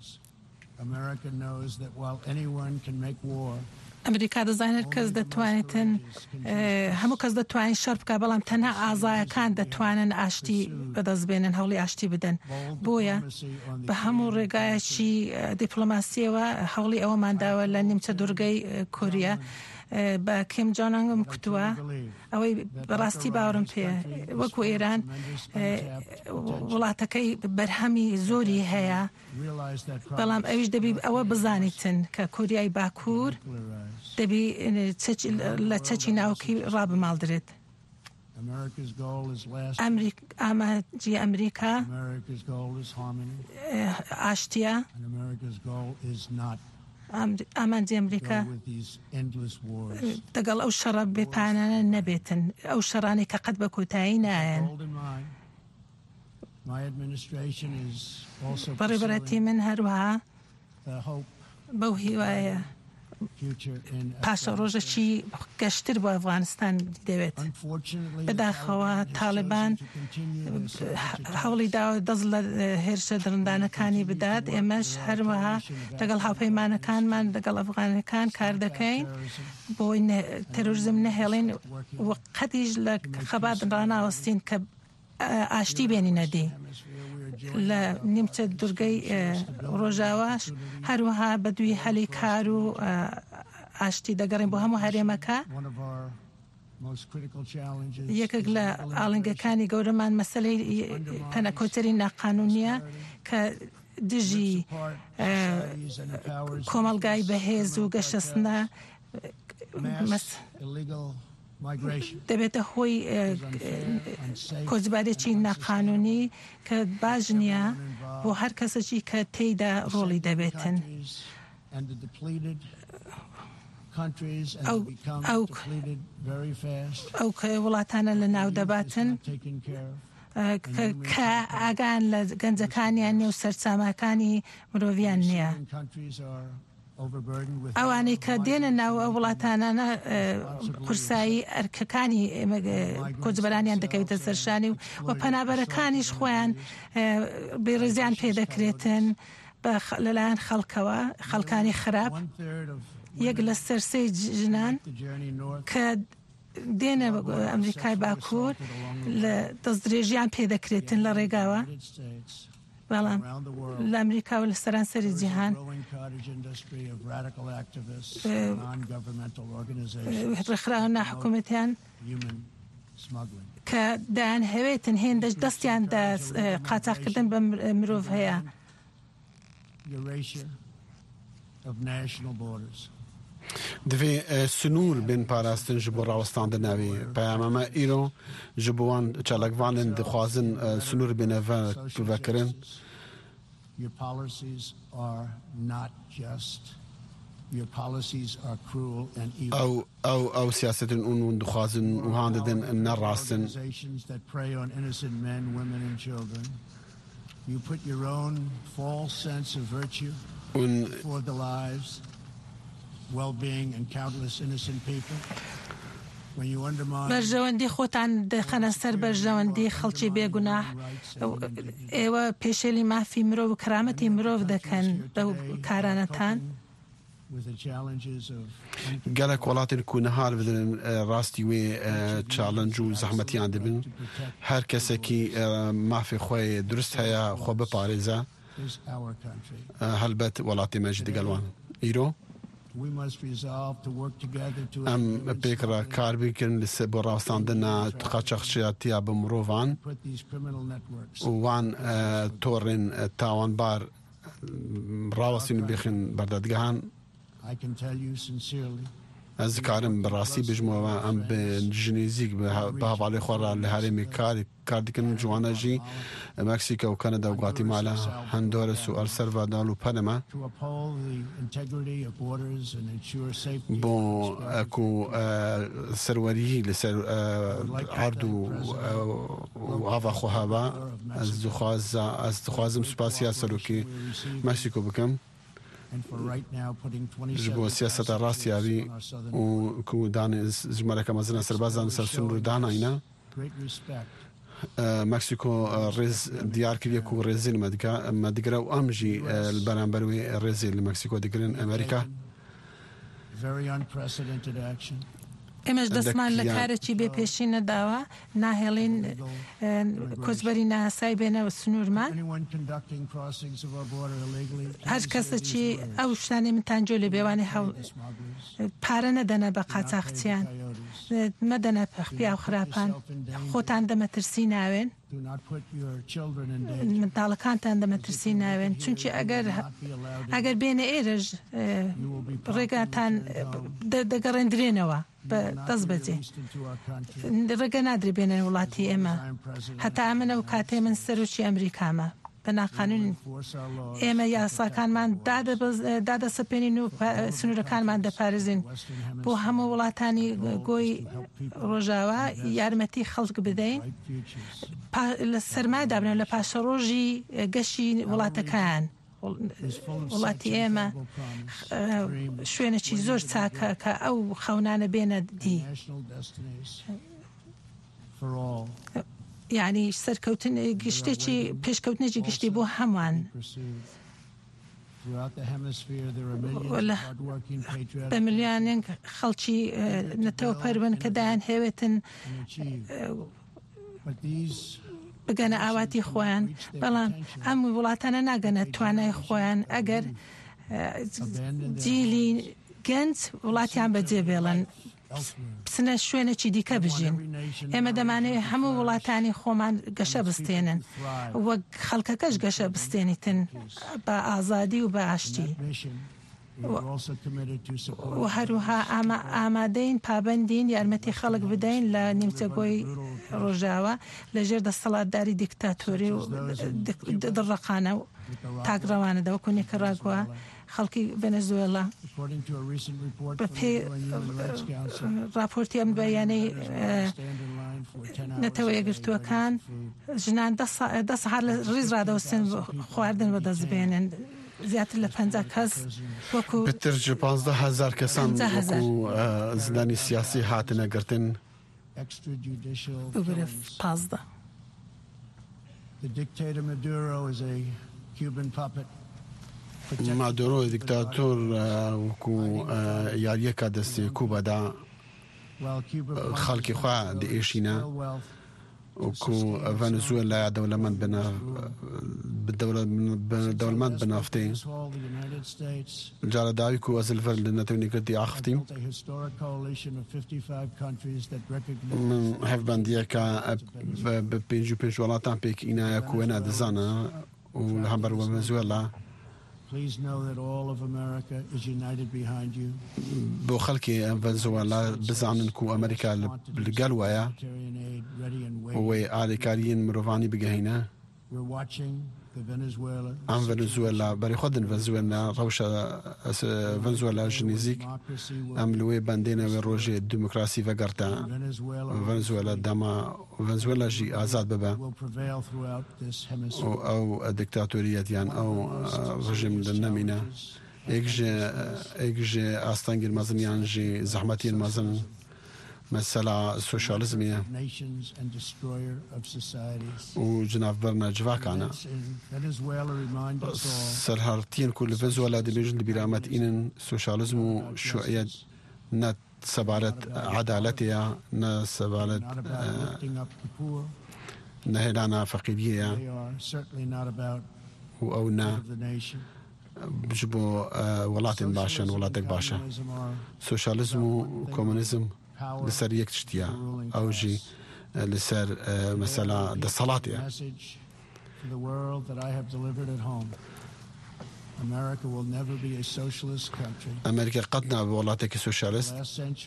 Speaker 8: ئەمریکا دەزانێت کەس دەتوانێتن هەموو کەس دەتوانین شەر بکە بەڵام تەنها ئازایەکان دەتوانن ئاشتی بەدەستبێنن هەوڵی ئاشتی بدەن بۆیە بە هەموو ڕێگایەکی دیپلۆماسیەوە هەوڵی ئەوەمان داوە لە نیمچە دوورگەی کوریا بە کێم جۆنانگم کوتووە ئەوەی بەڕاستی باوەڕم پێ وەکو ئێران وڵاتەکەی بەرهەمی زۆری هەیە بەڵام ئەویش دەبی ئەوە بزانیتن کە کوریای باکوور دەبی لە چەکی ناوکی ڕابماڵدرێت ئاماجی ئەمریکا ئاشتیە ئامانجی ئەمریکا دەگەڵ ئەو شەڕە بێپانانە نەبێتن ئەو شەڕانی کە قەت بە کۆتایی نایەن بەڕێبەتی من هەروەها بەو هیوایە پاشە ڕۆژەکی گەشتر بۆ ئەفغانستان دەوێت بەداخەوە تاالبان هەوڵی داوە دەست لە هێرشە درندانەکانی بدات ئێمەش هەروەها لەگەڵ هاوپەیمانەکانمان لەگەڵ ئەفغانەکان کار دەکەین بۆی تەرۆریزم نەهێڵین وە قەتیش لە خەبات ڕناوەستین کە ئاشتی بێنینە دی لە نیمچە دوورگەی ڕۆژاواش هەروەها بەدوی هەلی کار و ئاشتی دەگەڕین بۆ هەموو هەرێمەکە یەکێک لە ئاڵنگەکانی گەورەمان مەسەلەی پەنەکۆتەری ناقانونیە کە دژی کۆمەڵگای بەهێز و گەشەسنە دەبێتە هۆی کۆچبارێکی ناقانونی کە باش نییە بۆ هەر کەسێکی کە تێیدا ڕۆڵی دەبێتن ئەو وڵاتانە لە ناو دەباتن کە ئاگان لە گەنجەکانیان نیە و سەرچامەکانی مرۆڤیان نییە ئەوانەی کە دێنە ناو ئەو وڵاتانانە قورسایی ئەرکەکانی کۆچبەرانیان دەکەوێتە سەرشانی و پەنابەرەکانیش خۆیان بێڕێزیان پێدەکرێتن لەلایەن خەڵکەوە خەڵکانی خراپ یەک لە سەرسەی ژنان کە دێنە ئەمریکای باکوور لە دەستدرێژیان پێدەکرێتن لە ڕێگاوە بەڵام لە ئەمریکا و لە سەرانسەری جیهان ڕێکخراوە ناحکوومەتیان کە دایان هەوێتن هێندەش دەستیان قاچاقکردن بە مرۆڤ هەیە
Speaker 9: divê sunûr bên parastin ji bo rawestandin navê peyamame îro ji bo wan çalakvanên dixwazin sunûr bêne vekirin ew ew ew siyasetên ûn hûn dixwazin û han didin nerastin
Speaker 10: You put your own false sense of virtue before the lives, well-being and countless innocent people. When you undermine
Speaker 8: بەرژەوەندی خۆتان دەخەنە سەر بەرژەوەندی خەڵکی بێگوناح ئێوە پێشێلی مافی مرۆڤ و کرامەتی مرۆڤ دەکەن بەو کارانەتان
Speaker 9: gelek welatên ku nehar bidin rastî wê challenge û zehmetiyan dibin her kesekî mafê xwe durist heye xwe biparêze helbet welatê me jî digel wan îro ام بيكرا كاربي كن لسبورا ساندنا تقاشخشياتيا بمروفان وان تورن تاوان بار راوسين بيخن بردادگهان از کارم براسي بجموع ام بجنيزيك بهافالي خورا لهارمي كار كارديكن جواناجي مكسيكا وكندا وغواتيمالا هندوراس والسلفادور وبنما بون اكو سروري لسر عرضو وافا خوهابا از دخواز از دخوازم سپاسيا سلوكي مكسيكو بكم جبو سياسة راسيا بي وكو داني جمالك مزنا سربازان سرسون رو دانا اينا مكسيكو ريز ديار كريا كو ريزين مدكا مدقرا وامجي البرانبروي ريزين لمكسيكو دقرين امريكا
Speaker 8: ئێمەش دەستمان لە کارێکی بێپێشینە داوە ناهێڵین کۆچبەری ناسای بێنەوە سنوورمان هەر کەسێکی ئەو شتانێ منتانجۆ لێ بێوانێ پارە نەدەنە بە قاچاقچیان مەدەنە پیا و خراپان خۆتان دەمەترسی ناوێن منداڵەکانتان دەمەترسی ناوێن چونکی ئەگەر ئەگەر بێنە ئێرەش ڕێگاتان دەگەڕێندرێنەوە بە دەست بەجێ ڕێگە نادرێ بێنە وڵاتی ئێمە هەتا ئەمنە و کاتێ من سەرۆکی ئەمریکامە بەناقانون ئێمە یاساکانمان دادەسەپێنین و سنوورەکانمان دەپارێزین بۆ هەموو وڵاتانی گۆی ڕۆژاوە یارمەتی خەڵک بدەین لە سەرمای دابنێن لە پاشە ڕۆژی گەشی وڵاتەکان وڵاتی ئێمە شوێنێکی زۆر چاکە کە ئەو خەونانە بێنە دی یعنی سەرکەوتن گشتێکی پێشکەوتنێکی گشتی بۆ هەمووان بە ملیانێک خەڵکی نەتەوە پەروەن کە دایان هێوێتن بگەنە ئاواتی خۆیان بەڵام ئەم وڵاتانە ناگەنە توانای خۆیان ئەگەر جیلی گەنج وڵاتیان بەجێبێڵن بسنە شوێنێکی دیکە بژین ئێمە دەمانەوێت هەموو وڵاتانی خۆمان گەشە بستێنن وەک خەڵکەکەش گەشە بستێنیتن بە ئازادی و بە ئاشتی و هەروها ئامادەین پابندین یارمەتی خەڵک بدەین لە نیمچەگۆی ڕۆژاوە لەژێر دەسەڵاتداری دیکتاتۆری و دڕەقانە و تاگڕەوانەدا وەکو نیکاراگوا خەڵکی ڤێنزوێلا بە پێ راپۆرتی ئەم بەیانەی نەتەوە یەکگرتووەکان ژنان دە سەعات لە ڕیز ڕادەوەستن خواردن بەدەستبێنن زیاتر لە پەنجا کەس وەکو
Speaker 9: بتر ji پانزده هەزار کەسان وەکو زندانی سیاسی هاتنە گرتن
Speaker 8: ببرە پازدە
Speaker 9: مادورۆ دیکتاتۆر وەکو یاریەکە دەستی کوبەدا خەڵکی خوا دئێشینە وەکو ڤەنزوێلا دەوڵەمەند دەوڵەمەند بنافتەی جارە داوی و ئەزلڤەر لە نەتەوەیەکردی ئاختیم من هەفبەندیەکە بە پێنج و پێنج وڵاتان پێک ئینایە کوێنە دەزانە و لە هەمبەر ڤەنزوێلا بۆ خەڵکی ڤەنزوێلا بزانن و ئەمریکا لەگەڵ وایە وی ئالیکاریین مرۆڤانی بگەهینە ئەم ڤەنزوێلا بەری خۆدن ڤەنزوێلا ڕەوشە ڤەنزوێلا ژنیزیک ئەم لێ بەندێنەوە ڕۆژێ دیموکراسی ڤەگەرتە ڤەنزوێلا دەما ڤەنزوێلاژی ئازاد ببە ئەو دیکتاتۆریەتیان ئەو ڕژیم لە نەمینە ئێکژێ ئاستانگیر مەزنیان ژێ زەحمەتین مەزن مەسەلا سۆشالیزمیە و جنافبەرنە جڤاکانە سەرهەڵتیان کو لە ڤەنزوێلا دەبێژن لەبیرامەت ئینن سۆشالیزم و شوعیەت نە سەبارەت عەدالەتەیە نە سەبارەت نەهێنانە فەقیریەیە و ئەو نە بجبو ولاتن باشن ولاتك باشا سوشياليزم وكومونيزم لسر يك تشتيا أو جي لسر مثلا ده صلاتيا
Speaker 10: America will never be a socialist country.
Speaker 9: أمريكا قدنا بولاتك سوشياليست.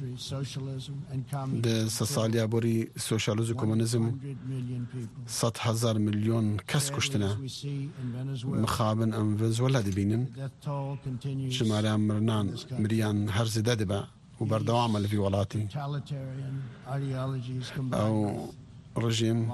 Speaker 9: ده ساليا بوري سوشياليزم وكومونيزم صد هزار مليون كس كشتنا مخابن أم فنزويلا دبينن جمالي مرنان مريان هرز دادبا وبردوام اللي في ولاتي أو رجيم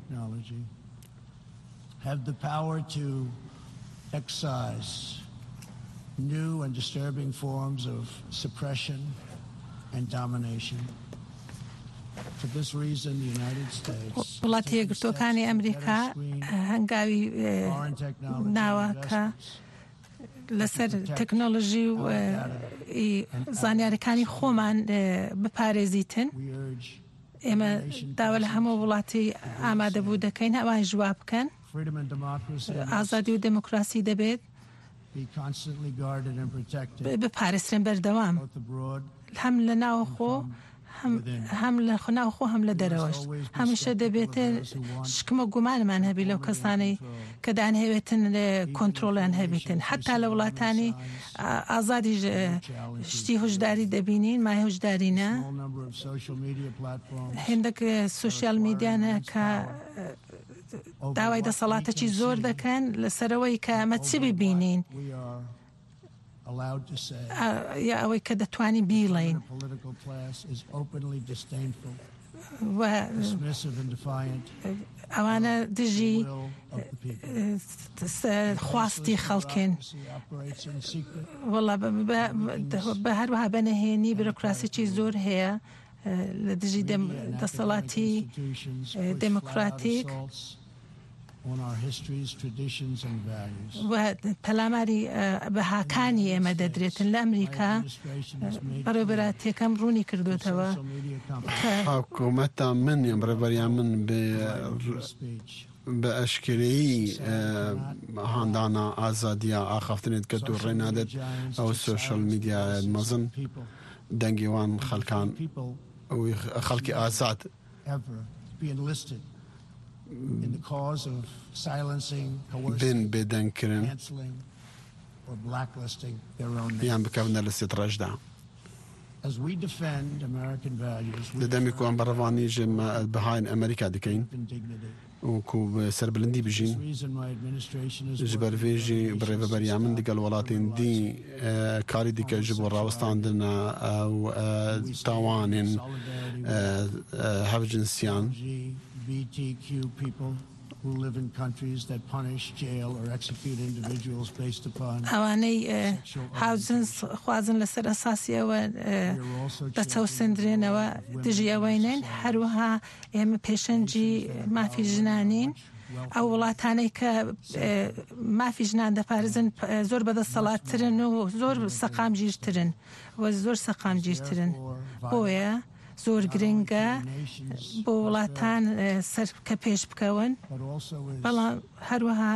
Speaker 10: have the power to excise new and disturbing forms of suppression and domination. For this reason, the United States
Speaker 8: وڵاتی یەکگرتووەکانی ئەمریکا هەنگاوی ناوەکە لەسەر تەکنۆلۆژی و زانیاریەکانی خۆمان بپارێزیتن. ئێمە داوا لە هەموو وڵاتی ئامادەبوو دەکەین ئەوان جواب بکەن. ئازادی و دموکراسی دەبێت بپارێزرێن بەردەوام هەم لە ناوخۆ هەم لە ناوخۆ هەم لە دەرەوەش هەمیشە دەبێتە شکمە گومانمان هەبی لەو کەسانەی کە دانهێوێتن کۆنتترۆلیان هەبێتن حتا لە وڵاتانی ئازادی شتی هۆشداری دەبینین مای هۆشدارینە هێندێک سوشیال میدیانە کە داوای دەسەڵاتێکی زۆر دەکەن لەسەرەوەی کە ئەمە چی ببینین یا ئەوەی کە دەتوانین بیڵین ئەوانە دژی خواستی خەڵکن وەڵا بە هەروەها بەنەهێنی بیرۆکراسیی زۆر هەیە لە دژی دەسەڵاتی دموکراتیک و پەلاماری بەهاکانی ئێمە دەدرێتن لە ئەمریکا بەڕێوەبەراتیەکەم ڕوونی کردوێتەوە
Speaker 9: حکوومەتە من بەڕێوەبەریان من بە ئەشکرەیی هاندانە ئازادیە ئاخافتنێت کە تو ڕێنادێت ئەو سۆشەل میدیا مەزن دەنگیوان خەڵکان خەڵکی ئازاد
Speaker 10: in the cause of silencing,
Speaker 9: coercing,
Speaker 10: canceling, or blacklisting their own names. As we defend American values, we defend
Speaker 9: وكو سربلندي بجين جبر فيجي بريفا من ديك الولاتين دي كاري ديك جبر راوستاندنا او تاوانين هافجنسيان
Speaker 10: who live in countries that punish, jail or execute individuals based upon
Speaker 8: ئەوانەی هاوجنس خوازن لەسەر ئەساسیەوە دەچەوسێندرێنەوە دژی ئەوەینێن هەروەها ئێمە پێشەنجی مافی ژنانین ئەو وڵاتانەی کە مافی ژنان دەپارێزن زۆر بەدەسەڵاتترن و زۆر سەقام گیرترن و زۆر سەقام گیرترن بۆیە زۆر گرنگە بۆ وڵاتان سەر کە پێش بکەون بەڵام هەروەها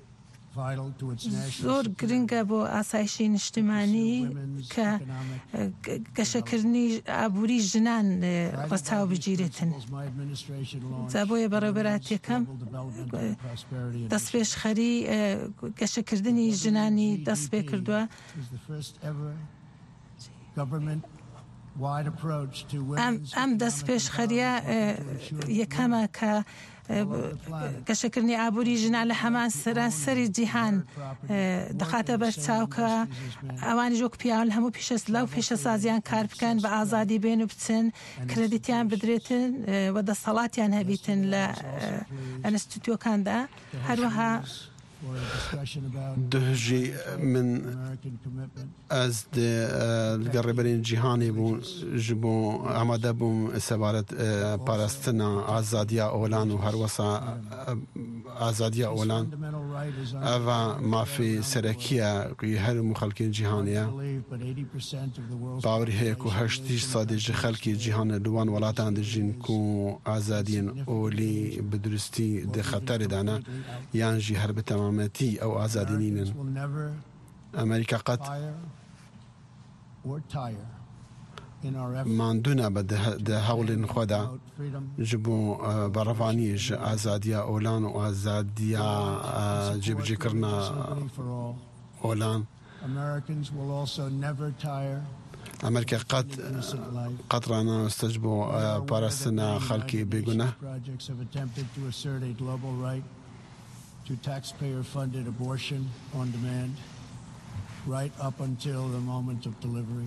Speaker 8: زۆر گرنگە بۆ ئاسایشی نیشتیمانی کە گەشەکردنی ئابووری ژنان ڕەچاو بگیرێتن جا بۆیە بەڕێوەبەراتیەکەم دەستپێشخەری گەشەکردنی ژنانی دەست پێ کردووە ئەم دەست پێشخەریە یەکەمە کە گەشەکردنی ئابووری ژنان لە هەمان سەرانسەری جیهان دەخاتە بەرچاوکە ئەوانی ژۆک پیاون هەموو پیشە لەو پیشەسازیان کار بکەن بە ئازادی بێن و بچن کرێدیتیان بدرێتن و دەسەڵاتیان هەبیتن لە ئەنستیتوەکاندا هەروەها
Speaker 9: دهجي من از القربين جهاني بون جبو عماده بون سبارت باراستنا ازاديا اولان وهروسا ازاديا اولان اوا ما في سركيا هر مخلكين جهانيه باوري هيك هشتي صادج خلكي جهان دوان ولاتان دجين كو ازادين اولي بدرستي د خطر دانا يانجي هرب تمامتي او ازادينين ئەمریکا قەت ماندوونە بە هەوڵین خۆدا ji bo beravanî ji azadiya olan û azadiya cêbicêkirina olan Amerîka qet qet ranawiste ji bo parastina xelkê bêguneh
Speaker 10: to taxpayer-funded abortion on demand, right up until the moment of delivery.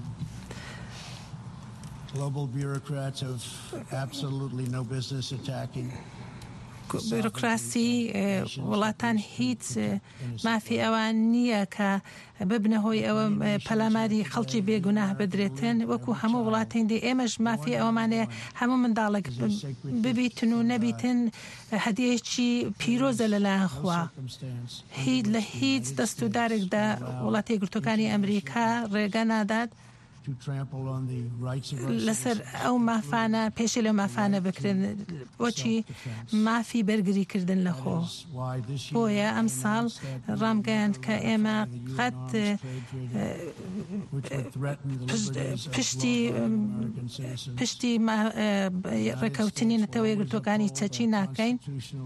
Speaker 10: Global bureaucrats have absolutely no business attacking.
Speaker 8: بيروقراسی وڵاتان هیچ مافی ئەوان نییە کە ببنە هۆی ئەوە پەلاماری خەڵکی بێگوناه بدرێتن وەکو هەموو وڵاتین دی ئێمەش مافی ئەومانەیە هەموو منداڵێک ببیتن و نەبیتن هەدیەکی پیرۆزە لەلایەن خوا هیچ لە هیچ دەستوردارێکدا وڵاتی یەکگرتووەکانی ئەمریکا ڕێگە نادات لەسەر ئەو مافانە پێشی لە مافانە بکرێن بۆچی مافی بەرگریکردن لە خۆ بۆیە ئەم ساڵ ڕامگەیاند کە ئێمە قەت پشتی پشتی ڕێکەوتنی نەتەوە یەکگرتووەکانی چەکی ناکەین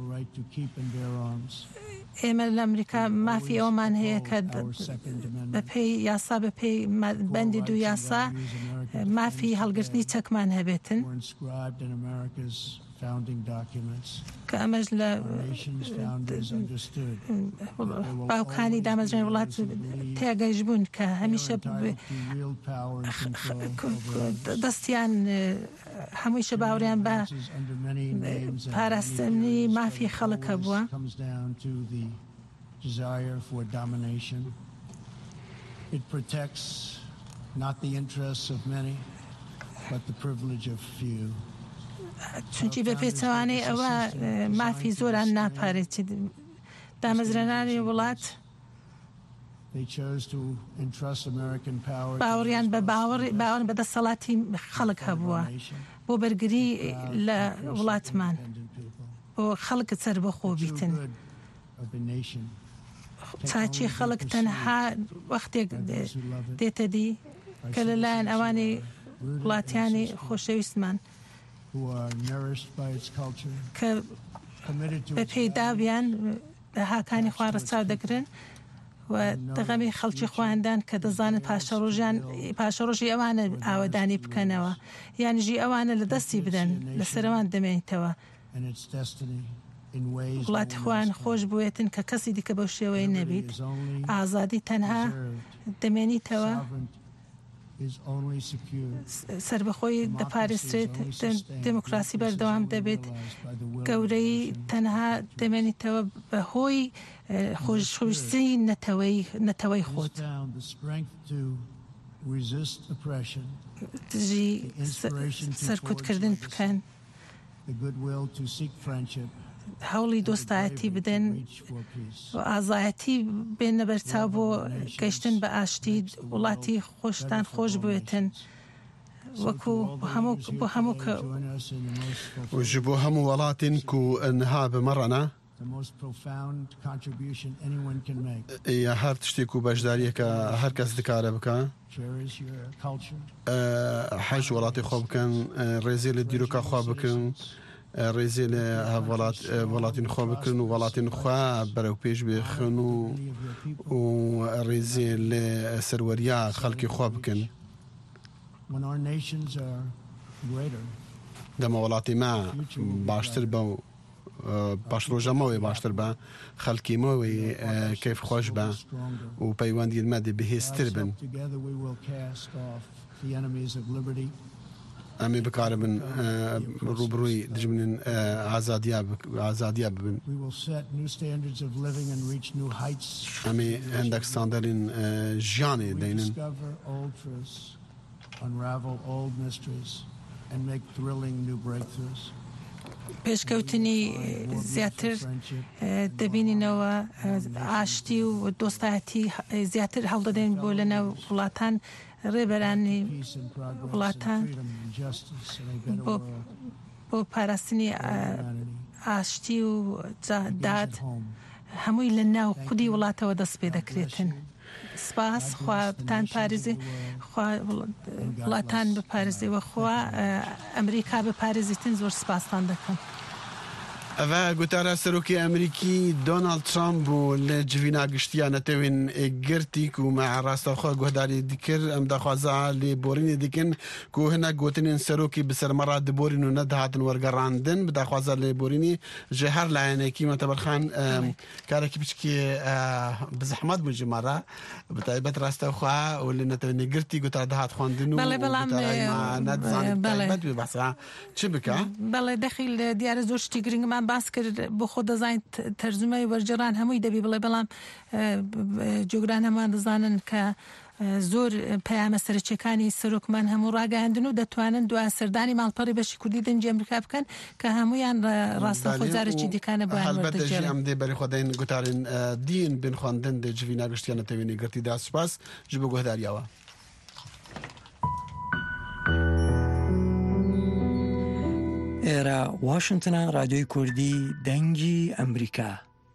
Speaker 8: ئێمە لە ئەمریکا مافی ئەومان هەیە کە بەپێی یاسا بەپێی بەندی دوو یاسا مافی هەڵگرتنی چەکمان هەبێتن کە ئەمەش لە باوکانی دامەزرێن وڵات تێگەیشت بوون کە هەمیشە دەستیان هەموویشە باوریان بە پاراستنی مافی خەڵکە بووە
Speaker 10: It protects not the interests of many, but the privilege of few.
Speaker 8: چونکی بە پێچەوانەی ئەوە مافی زۆران ناپارێت دامەزرێنانی وڵات باوەڕیان بە باوەڕ بە دەسەڵاتی خەڵک هەبووە بۆ بەرگری لە وڵاتمان بۆ خەڵکت سەر بەخۆ بیتن چاچی خەڵک تەنها وەختێک دێتە دی کە لەلایەن ئەوانی وڵاتیانی خۆشەویستمان کە بە پێیداویان هاکانی خوا ڕەچاو دەگرن و دەغەمی خەڵکی خواهاندان کە دەزانن پاشەڕۆژیان پاشەڕۆژی ئەوانە ئاوەدانی بکەنەوە یانژی ئەوانە لە دەستی بدەن لەسەرەوان دەمێنیتەوە وڵاتی خۆیان خۆش بوێتن کە کەسی دیکە بەو شێوەی نەبیت ئازادی تەنها دەمێنیتەوە سربەخۆی دەپارێزرێت دموکراسی بەردەوام دەبێت گەورەی تەنها دەمێنیتەوە بەهۆی خۆشویستی نەتەوەی خۆت دژی سەرکوتکردن بکەن هەوڵی دۆستایەتی بدەن و ئازایەتی بێنە بەرچاو بۆ گەیشتن بە ئاشتی وڵاتی خۆشتان خۆش بوێتن وەکو بۆ هەموو
Speaker 9: ji bo hemû welatên ku niha bimerane ya her tiştê ku beşdariyeke her kes dikare bike hej welatê xwe bikin rêzê li dîroka xwe bikin rêzê li hev welatên xwe bikin û welatên xwe berew pêş bixin û rêzê li serweriya xelkê xwe bikin dema welatê me baştir be başroja me wê baştir be xelkê me wê keyf xweş be û peywendiyên me dê bihêztir bin em ê bikaribin rûbirûyî dijminên azadiya bibin em ê endek standardên jiyanê deynin
Speaker 8: پێشکەوتنی زیاتر دەبینینەوە ئاشتی و دۆستایەتی زیاتر هەڵدەدەین بۆ لەناو وڵاتان ڕێبەرانی وڵاتان بۆ پاراستنی ئاشتی و داد هەمووی لە ناو خودی وڵاتەوە دەست پێ دەکرێتن سپاس خوا بتان پارێزی وڵاتان بپارێزی وەخوا ئەمریکا بپارێزیتن زۆر سپاسان دەکەم.
Speaker 9: ئەە گوتارە سەرۆکی ئەمریکی دۆناڵد ترامپ بوو لە جوینا گشتیانە تەوین گرتیک و مە ڕاستەخوا گۆداری دیکرد ئەم داخوازا لێ بۆرینی دیکن کو هەنا گوتنین سەرۆکی بسەرمەڕا دبۆرین و نەداهاتن وەرگەڕاندن بداخوازا لێ بۆرینی ژێ هەر لایەنێکی مەتەبەرخان کارێکی بچکی بزەحمەت بوو ژمارە بەتایبەت ڕاستەخوا و لە نەتەوێنێ گرتی گوتا داهات خواندن و نەدزانێت بەسا چ بکە؟
Speaker 8: بەڵێ دەخیل دیارە زۆر شتی گرنگمان باس کرد بۆ خۆ دەزانین تەرجمەی وەرجێڕان هەمووی دەبی بڵێ بەڵام جۆگران هەمان دەزانن کە زۆر پەیامە سەرچیەکانی سەرۆکمان هەموو ڕاگەاندن و دەتوانن دوای سەردانی ماڵپەڕی بەشی کوردی دەنجی ئەمریکا بکەن کە هەمویان ڕاستەخۆ جارێکی دیکانە بۆیان وەردەگێڕن.
Speaker 9: ئەم دێ بەری خۆدەین گوتارین دین بن خواندن دە جوی ناگەشتیانە تەوێنی گرتی دا سوپاس ji بۆ گۆهداریەوە.
Speaker 11: ئێرە واشنگتنە رادیۆی کوردی دەنگی ئەمریکا.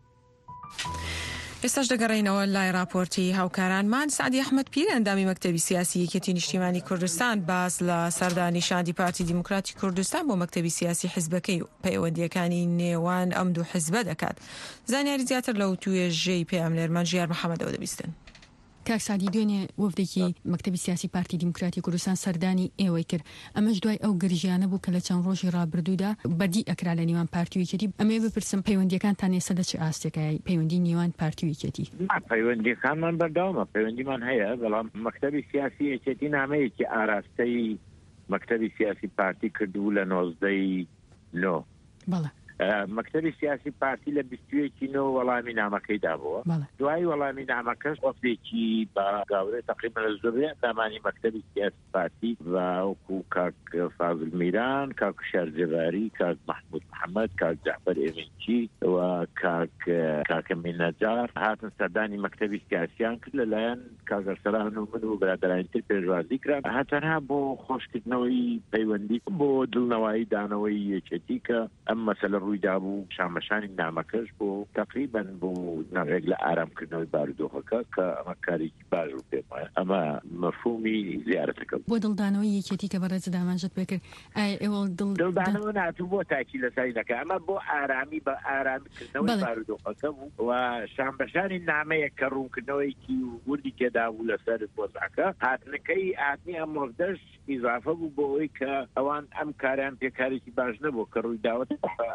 Speaker 1: ئێستاش دەگەڕێینەوە لای راپۆرتی هاوکارانمان. سعدی ئەحمەد پیر ئەندامی مەکتەبی سیاسی یەکێتی نیشتیمانی کوردستان باس لە سەردانیشاندی پارتی دیموکراتی کوردستان بۆ مەکتەبی سیاسی حیزبەکەی و پەیوەندیەکانی نێوان ئەم دوو حیزبە دەکات. زانیاری زیاتر لەو توێژەی پێم لێرمان ژیار محەممەدەوە دەبیستن.
Speaker 12: کاکسادی دوێنێ وەفدێکی مەکتەبی سیاسی پارتی دیموکراتی کوردستان سەردانی ئێوەی کرد ئەمەش دوای ئەو گرژیانە بوو کە لە چەند ڕۆژی ڕابردوودا بەدی ئەکرا لە نێوان پارتیویەتی. ئەمێ بپرسم پەیوەندیەکانتان ێستا دە چ ئاستێکای پەیوەندی نێوان پارتیویەتی؟
Speaker 4: پەیوەندیەکانمان بەردەوامە، پەیوەندیمان هەیە، بەڵام مەکتەبی سیاسی یەکێتی نامەیەکی ئاراستەی مەکتەبی سیاسی پارتی کردبوو لە نۆزدەی نۆ.
Speaker 12: بەڵێ
Speaker 4: مەکتەبی سیاسی پارتی لە بیستویەکی نۆ وەڵامی نامەکەی دابەوە. دوای وەڵامی نامەکەش وەفدێکی بە گاورەی تەقریبا لە زۆربەی ئەندامانی مەکتەبی سیاسی پارتی وەکو کاک فازڵ میران، کاک شارجەباری، کاک محمود محەممەد، کاک جعفەر ئێمنچی و کاک کاکە مینەجار هاتن سەردانی مەکتەبی سیاسیان کرد لەلایەن کاگەرسەران و من و برادرانی تر پێشوازی کرا هەتەنها بۆ خۆشکردنەوەی پەیوەندی بۆ دڵنەوەی دانەوەی یەکێتی کە ئەم مەسەلە ڕوویدا بوو شامەشانی نامەکەش بۆ تقریبا بۆ نەڕێک لە ئارامکردنەوەی بارودۆخەکە کە ئەمە کارێکی باش و پێم وایە ئەمە مەفهومی زیارەتەکە
Speaker 12: بۆ دڵدانەوەی یەکێتی کە بەڕێز دامانجت پێکرد ئێوە
Speaker 4: دڵدانەوە ناتوو بۆ تاکی لەسەری دەکە ئەمە بۆ ئارامی بە ئارامیکردنەوەی بارودۆخەکە بوو و شامبەشانی نامەیە کە ڕوونکردنەوەیکی وردی تێدا بوو لەسەر بۆزاکە هاتنەکەی ئاتنی ئەم مۆردەش ئیزافە بوو بۆ ئەوەی کە ئەوان ئەم کاریان پێکارێکی باش نەبوو کە ڕوویداوە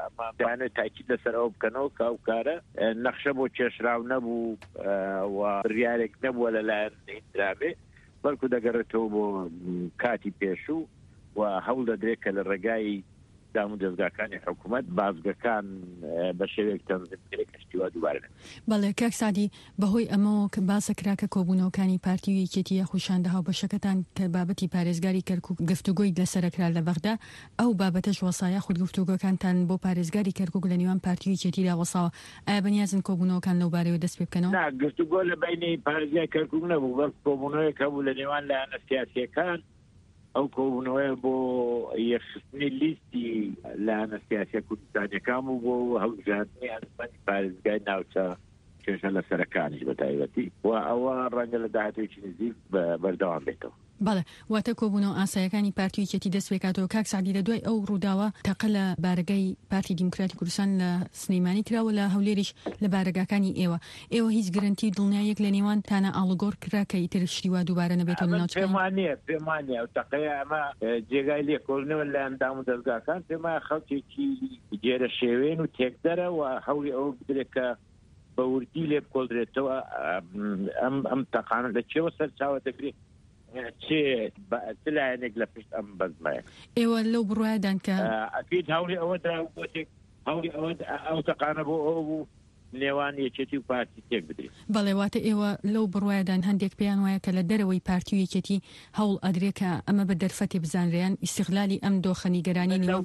Speaker 4: دانە تاکید لەسەر ئەو بکەنەوە کە ئەو کارە نەخشە بۆ کێشراو نەبوو و بڕیارێک نەبووە لەلایەن هیندرابێ بەڵکو دەگەڕێتەوە بۆ کاتی پێشوو و هەوڵ دەدرێت کە لە ڕێگای دام و دەستگاکانی حکوومەت بازگەکان بە شێوەیەک تەنزیمکرێت کەشتیوا دووبارە.
Speaker 12: بەڵێ کاک سادی بەهۆی ئەمەوە کە باسەکرا کە کۆبوونەوەکانی پارتی و یەکێتیە خوشاندەها بەشەکەتان کە بابەتی پارێزگاری کەرکووک گفتوگۆی لەسەرکرا لە بەغدا ئەو بابەتەش وەسایە خود گفتوگۆکانتان بۆ پارێزگاری کەرکووک لە نێوان پارتی و یەکێتیدا وەساوە. ئایا بەنیازن کۆبوونەوەکان لەو بارەوە دەست پێ بکەنەوە؟
Speaker 4: نا گفتوگۆ لە بینی پارێزگای کەرکووک نەبوو بەڵکو کۆبوونەوەیەک هەبوو لە نێوان لایەنە سیاسیەکان ئەو کۆبوونەوەی بۆ یەخستنی لیستی لایەنە سیاسیە کوردستانیەکان و بۆ هەڵبژاردننی ئەنجومەنی پارێزگای ناوچە کێشە لە سەرەکانیش بەتایبەتی و ئەوە ڕەنگە لە داهاتوێکی نزیک بەردەوام بێتەوە.
Speaker 12: بەڵێ واتە کۆبوونەوە ئاسایەکانی پارتی و یەکێتی دەست پێکاتەوە. کاک سعدی لە دوای ئەو ڕووداوە تەقە لە بارگەی پارتی دیموکراتی کوردستان لە سنەیمانی کراوە لە هەولێریش لە بارگاکانی ئێوە ئێوە هیچ گرنتی دڵنیایەک لە نێوان تانە ئاڵوگۆڕ کرا کە ئیتر شتیوا دووبارە نەبێتەوە لە ناوچەکان؟
Speaker 4: پێمانە پێمانە و تەقەیە ئەمە جێگای لێکۆڵنەوە لە ئەندام و دەستگاکان پێما خەڵکێکی جێرە شێوێن و تێکدەرە و هەوڵی ئەوە بدرێت کە بە وردی لێ بکۆڵدرێتەوە ئەم ئەم تەقانە لە چێوە سەرچاوە دەگرێت چێ لایەنێک لە پشت ئەم بەزمایە.
Speaker 12: ئێوە لەو بڕوایدان کە
Speaker 4: ئەکید هەوڵی ئەوەدا هەوڵی ئەوە ئەو تەقانە بۆ ئەو بوو نێوان یەکێتی و پارتی تێک بدرێت.
Speaker 12: بەڵێ واتە ئێوە لەو بڕوایدان هەندێک پێیان وایە کە لە دەرەوەی پارتی و یەکێتی هەوڵ ئەدرێکە ئەمە بە دەرفەتێ بزانریان ئیستیغلالی ئەم دۆخەنیگەرانی
Speaker 4: لەو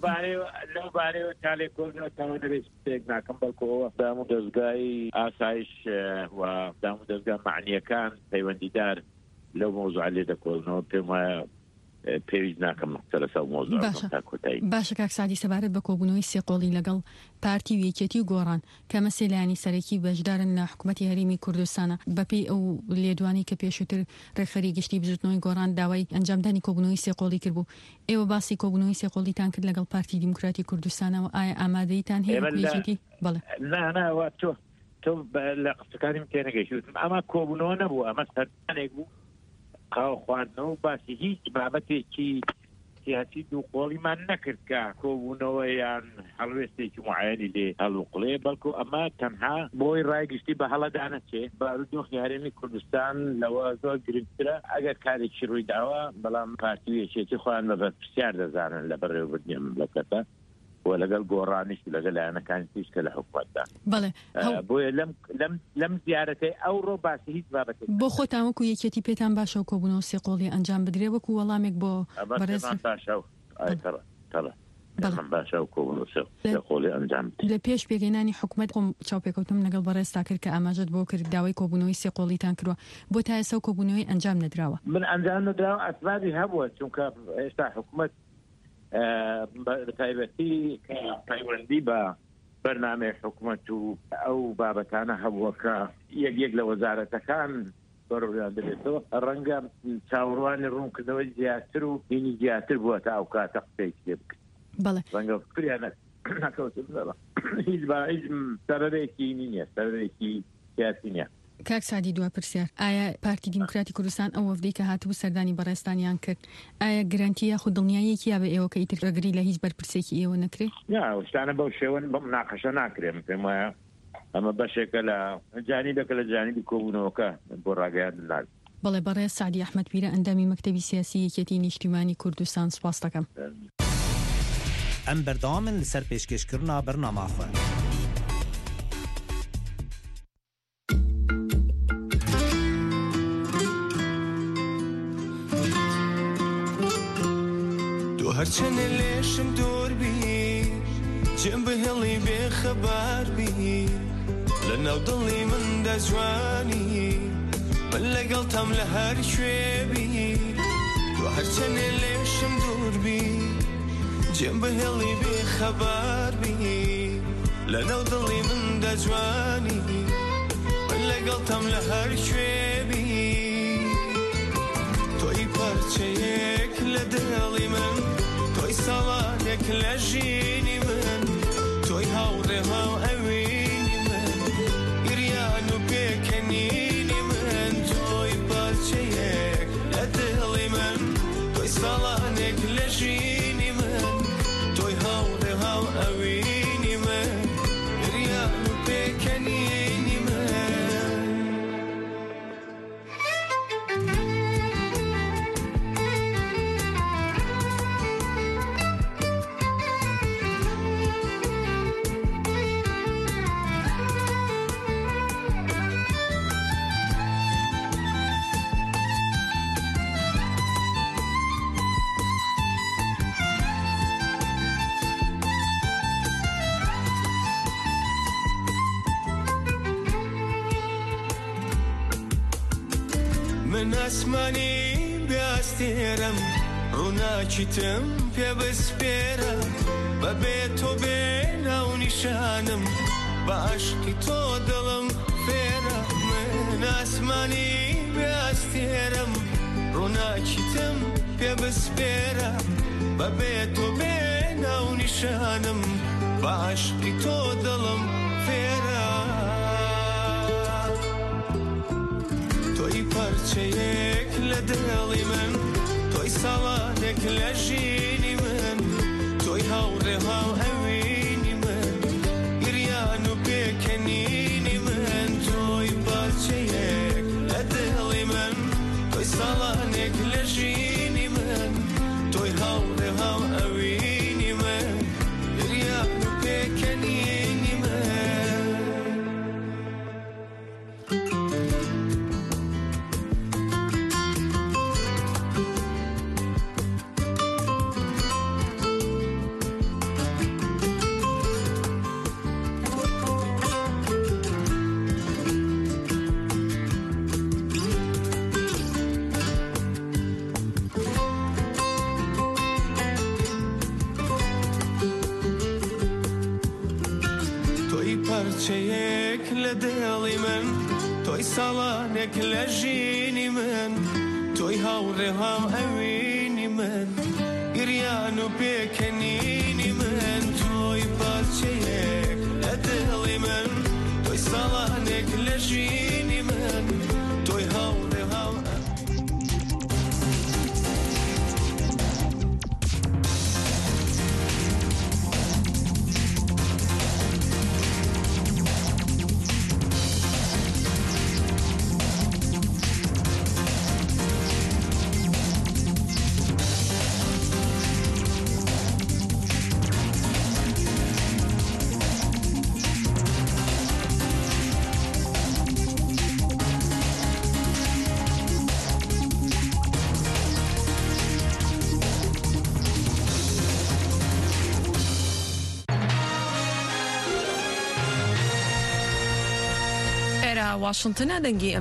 Speaker 4: بارەوە تالێکۆڵنەوە تاوە دەبێت شتێک ناکەم بەڵکەوە دام و دەستگای ئاسایش و دام و دەستگا معنیەکان پەیوەندیدار لەو مۆزوع لێ دەکۆڵنەوە پێم وایە پێویست ناکەم سەرسە مۆزۆ
Speaker 12: باشە کاک سادی سەبارەت بە کۆبوونەوەی سێقۆڵی لەگەڵ پارتی و یەکێتی و گۆڕان کە مەسەلانی سەرەکی بەشدارن لە حکوومەتی هەرێمی کوردستانە بەپێی ئەو لێدوانی کە پێشووتر ڕێکخەری گشتی بزوتنەوەی گۆڕان داوای ئەنجامدانی کۆبوونەوەی سێقۆڵی کردبوو ئێوە باسی کۆبوونەوەی سێقۆڵیتان کرد لەگەڵ پارتی دیموکراتی کوردستانەوە ئایا ئامادەیتان هەیە یەکێتی بەڵێ
Speaker 4: ناناوە تۆ تۆ لە قسەکانیم تێ نەگەیشتم ئەمە کۆبوونەوە نەبوو ئەمە سەردانێک بوو قاو خواردنەوە باسی هیچ بابەتێکی سیاسی دووقۆڵیمان نەکرد کە کۆبوونەوە یان هەڵوێستێکی معایەنی لێ هەڵوقڵێ بەڵکو ئەمە تەنها بۆی ڕایگشتی بە هەڵەدانەچێ بارودۆخی هەرێمی کوردستان لەوە زۆر گرنگترە ئەگەر کارێکی ڕووی داوە بەڵام پارتی یەکێتی خۆیان بە پرسیار دەزانن لە بەڕێوەبردنی مەملەکەتە و لەگەڵ گۆڕانیش لەگەڵ لایەنەکانی تیشکە لە حکوومەتدا بۆیە لەم زیارەتەی ئەوڕۆ باسی هیچ بابەتێک
Speaker 12: بۆ خۆتان وەکو یەکێتی پێتان باشە و کۆبوونەوە سێقۆڵی ئەنجام بدرێ وەکو وەڵامێک بۆ بەڕێز
Speaker 4: باشە و کۆبوونەوە سێقۆڵی ئەنجام
Speaker 12: لە پێش پێگەینانی حکوومەت خۆم چاوپێکەوتم لەگەڵ بەڕێزتا کرد کە ئاماژەت بۆ کرد داوای کۆبوونەوەی سێقۆڵیتان کردووە بۆ تا ئێستا کۆبوونەوەی ئەنجام نەدراوە
Speaker 4: من ئەنجام نەدراوە ئەسبابی هەبووە چونکە ئێستا حکوومەت تایبەتی پەیوەندی بە بەرنامەی حکوومەت و ئەو بابەتانە هەبووە کە یەک یەک لە وەزارەتەکان بەڕۆیان دەبێتەوە ڕەنگە چاوەڕوانی ڕوونکردنەوەی زیاتر و هینی زیاتر بووە تا ئەو کاتە قسەی لێ بکرد ڕەنگە فکریان نەکەوتن هیچ هیچ سەرەرێکی نییە سەرەرێکی سیاسی نییە.
Speaker 12: کاک سادی دوا پرسیار ئایا پارتی دیموکراتی کوردستان ئەو وەفدەی کە هاتبوو سەردانی بەڕێستانیان کرد ئایا گرانتی یاخود دڵنیاییەکی یا بە ئێوە کە ئیتر ڕەگری لە هیچ بەرپرسێکی ئێوە نەکرێت؟
Speaker 4: یا شتانە بەو شێوەن بەم ناقەشە ناکرێم پێم وایە ئەمە بەشێکە لە جانیبێکە لە جانیبی کۆبوونەوەکە بۆ ڕاگەیاندن ناوێت.
Speaker 12: بەڵێ بەڕێز سعدی ئەحمەد پیرە ئەندامی مەکتەبی سیاسی یەکێتی نیشتیمانی کوردستان سپاس دەکەم.
Speaker 13: ئەم بەردەوامن لەسەر پێشکەشکردنا بەرنامە خۆ.
Speaker 14: هەرچەنە لێشم دوور بی جێم بهێڵی بێخەبار بی لە ناو دڵی مندا جوانی من لەگەڵ تام لە هەر شوێبی تۆ هەرچەنە لێشم دوور بی جێم بهێڵی بێخەبار بی لە ناو دڵی مندا جوانی من لەگەڵ تام لە هەر شوێبی تۆی پارچەیەک لە دڵی من تۆی ساڵانێک لە ژینی من تۆی هاوڕێ هاو ئەوینی من گریان و پێکەنینی من تۆی پارچەیەک لە دڵی من تۆی ساڵانێک لە ژینی من تۆی هاوڕێ هاو ئەوینی من گریان و پێکەنینی من. من ئاسمانی بیاستێرم ڕووناچیتم پێ بەسپێرە بەبێ تۆ بێ ناو نیشانم بە عاشقی تۆ دڵم فێرە من ئاسمانی بیاستێرم ڕووناچیتم پێ بەسپێرە بەبێ تۆ بێ ناو نیشانم بە عاشقی تۆ دڵم فێرە تۆی پارچەیەک لە دڵی من تۆی ساڵانێک لە ژینی من تۆی هاوڕێ هاو ئەوینی من گریان و پێکەنینی من تۆی پارچەیەک لە دڵی من تۆی ساڵانێک لە ژینی من تۆی هاوڕێ هاو ئەوینی من گریان و پێکەنینی من. ساڵانێک لە ژینی من تۆی هاوڕێ هاو ئەوینی من گریان و پێکەنینی من تۆی پارچەیەک لە دڵی من تۆی ساڵانێک لە ژینی من تۆی هاوڕێ هاو
Speaker 1: Washington'a dengi